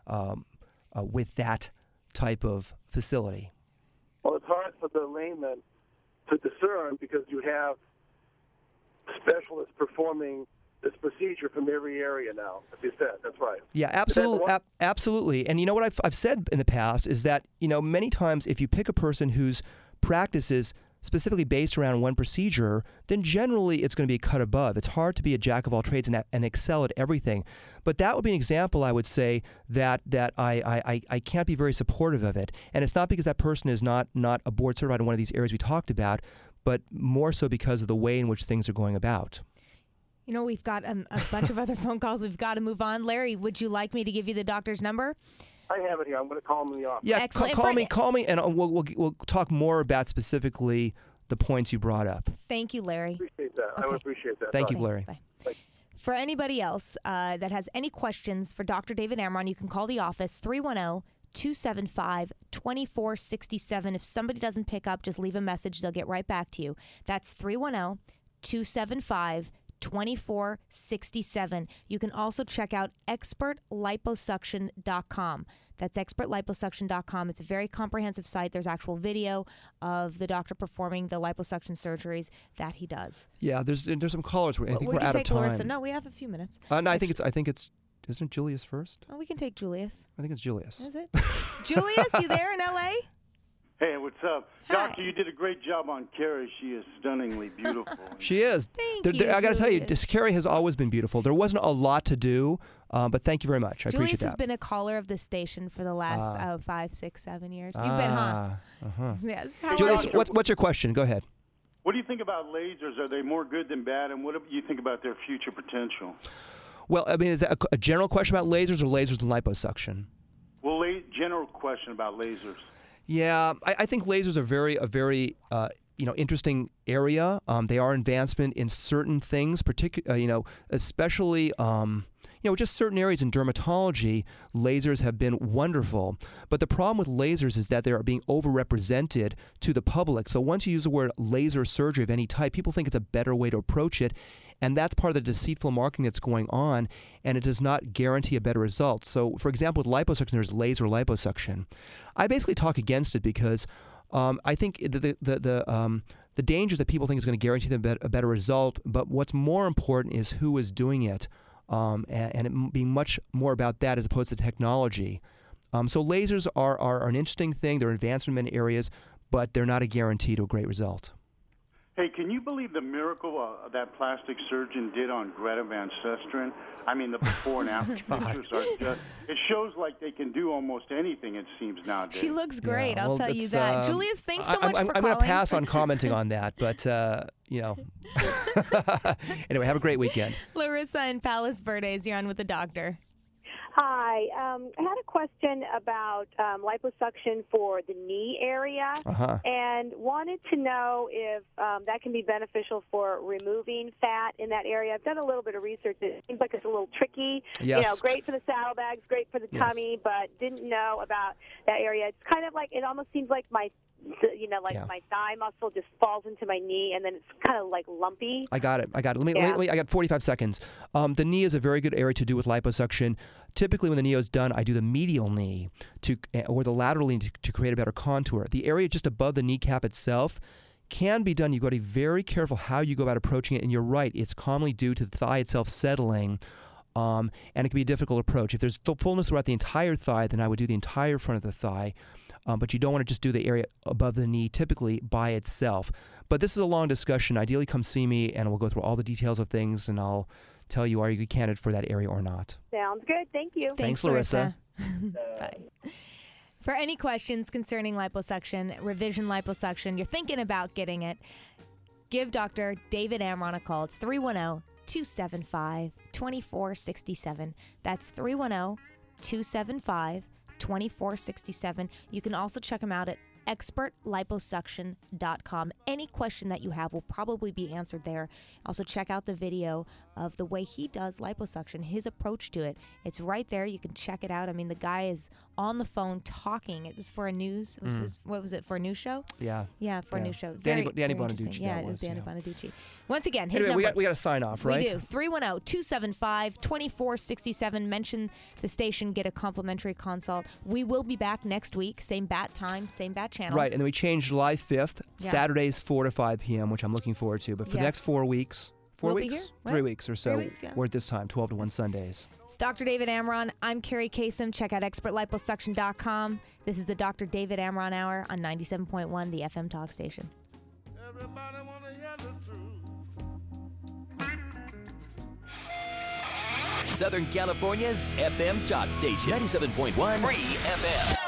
with that type of facility. Well, it's hard for the layman to discern because you have specialists performing this procedure from every area now, as you said. That's right. Yeah, absolutely. And you know what I've said in the past is that, many times if you pick a person whose practice is specifically based around one procedure, then generally it's going to be a cut above. It's hard to be a jack of all trades and excel at everything. But that would be an example, I would say, that I can't be very supportive of it. And it's not because that person is not a board certified in one of these areas we talked about, but more so because of the way in which things are going about. We've got a bunch of other phone calls. We've got to move on. Larry, would you like me to give you the doctor's number? I have it here. I'm going to call him in the office. Yeah, call me, and we'll talk more about specifically the points you brought up. Thank you, Larry. Appreciate that. Okay. I would appreciate that. Thank you, Larry. Bye. For anybody else that has any questions for Dr. David Amron, you can call the office, 310-275-2467. If somebody doesn't pick up, just leave a message. They'll get right back to you. That's 310-275-2467. You can also check out expertliposuction.com. That's expertliposuction.com. It's a very comprehensive site. There's actual video of the doctor performing the liposuction surgeries that he does. Yeah, there's some callers. I think we're out of time. Larissa. No, we have a few minutes. No, I think it's. Isn't it Julius first? Oh, we can take Julius. I think it's Julius. Is it? Julius, you there in L.A.? Hey, what's up? Hi. Doctor, you did a great job on Carrie. She is stunningly beautiful. She is. Thank you, I got to tell you, Julius. Carrie has always been beautiful. There wasn't a lot to do, but thank you very much. I Julius appreciate has that. been a caller of the station for the last 5, 6, 7 years. You've been, Uh-huh. Yes. How Julius, are you? what's your question? Go ahead. What do you think about lasers? Are they more good than bad? And what do you think about their future potential? Well, I mean, is that a general question about lasers or lasers and liposuction? Well, general question about lasers. Yeah, I think lasers are a very interesting area. They are advancement in certain things, especially just certain areas in dermatology. Lasers have been wonderful, but the problem with lasers is that they are being overrepresented to the public. So once you use the word laser surgery of any type, people think it's a better way to approach it. And that's part of the deceitful marketing that's going on, and it does not guarantee a better result. So, for example, with liposuction, there's laser liposuction. I basically talk against it because I think the dangers that people think is going to guarantee them a better result, but what's more important is who is doing it, and it being much more about that as opposed to technology. So lasers are an interesting thing. They're advancement in many areas, but they're not a guarantee to a great result. Hey, can you believe the miracle that plastic surgeon did on Greta Van Susteren? I mean, the before and after pictures are just, it shows like they can do almost anything, it seems, nowadays. She looks great, I'll tell you that. Julius, thanks so much for calling. I'm going to pass on commenting on that, but, Anyway, have a great weekend. Larissa in Palos Verdes, you're on with the doctor. Hi. I had a question about liposuction for the knee area and wanted to know if that can be beneficial for removing fat in that area. I've done a little bit of research. It seems like it's a little tricky. Yes. Great for the saddlebags, great for the tummy, but didn't know about that area. It's kind of like, it almost seems like my thigh muscle just falls into my knee, and then it's kind of like lumpy. I got it. I got 45 seconds. The knee is a very good area to do with liposuction. Typically, when the knee is done, I do the medial knee or the lateral knee to create a better contour. The area just above the kneecap itself can be done. You've got to be very careful how you go about approaching it, and you're right. It's commonly due to the thigh itself settling, and it can be a difficult approach. If there's fullness throughout the entire thigh, then I would do the entire front of the thigh. But you don't want to just do the area above the knee typically by itself. But this is a long discussion. Ideally, come see me, and we'll go through all the details of things, and I'll tell you, are you a candidate for that area or not. Sounds good. Thank you. Thanks Larissa. Bye. For any questions concerning liposuction, revision liposuction, you're thinking about getting it, give Dr. David Amron a call. It's 310-275-2467. That's 310-275-2467. You can also check him out at expertliposuction.com. Any question that you have will probably be answered there. Also, check out the video of the way he does liposuction, his approach to it. It's right there. You can check it out. I mean, the guy is on the phone talking. It was for a news. What was it, for a news show? Yeah. Yeah, for a news show. Danny Very Bonaducci. Yeah, it was Danny Bonaducci. Once again, his anyway, number. we got to sign off, right? We do. 310-275-2467. Mention the station, get a complimentary consult. We will be back next week. Same bat time, same bat channel. Right, and then we changed July 5th, Saturdays 4 to 5 p.m., which I'm looking forward to. But for the next 4 weeks, 4 We'll be weeks? here? 3 weeks or so, 3 weeks, yeah. we're at this time, 12 to 1 Sundays. It's Dr. David Amron. I'm Carrie Kasem. Check out expertliposuction.com. This is the Dr. David Amron Hour on 97.1, the FM talk station. Everybody wanna hear the truth. Southern California's FM talk station. 97.1 Free FM.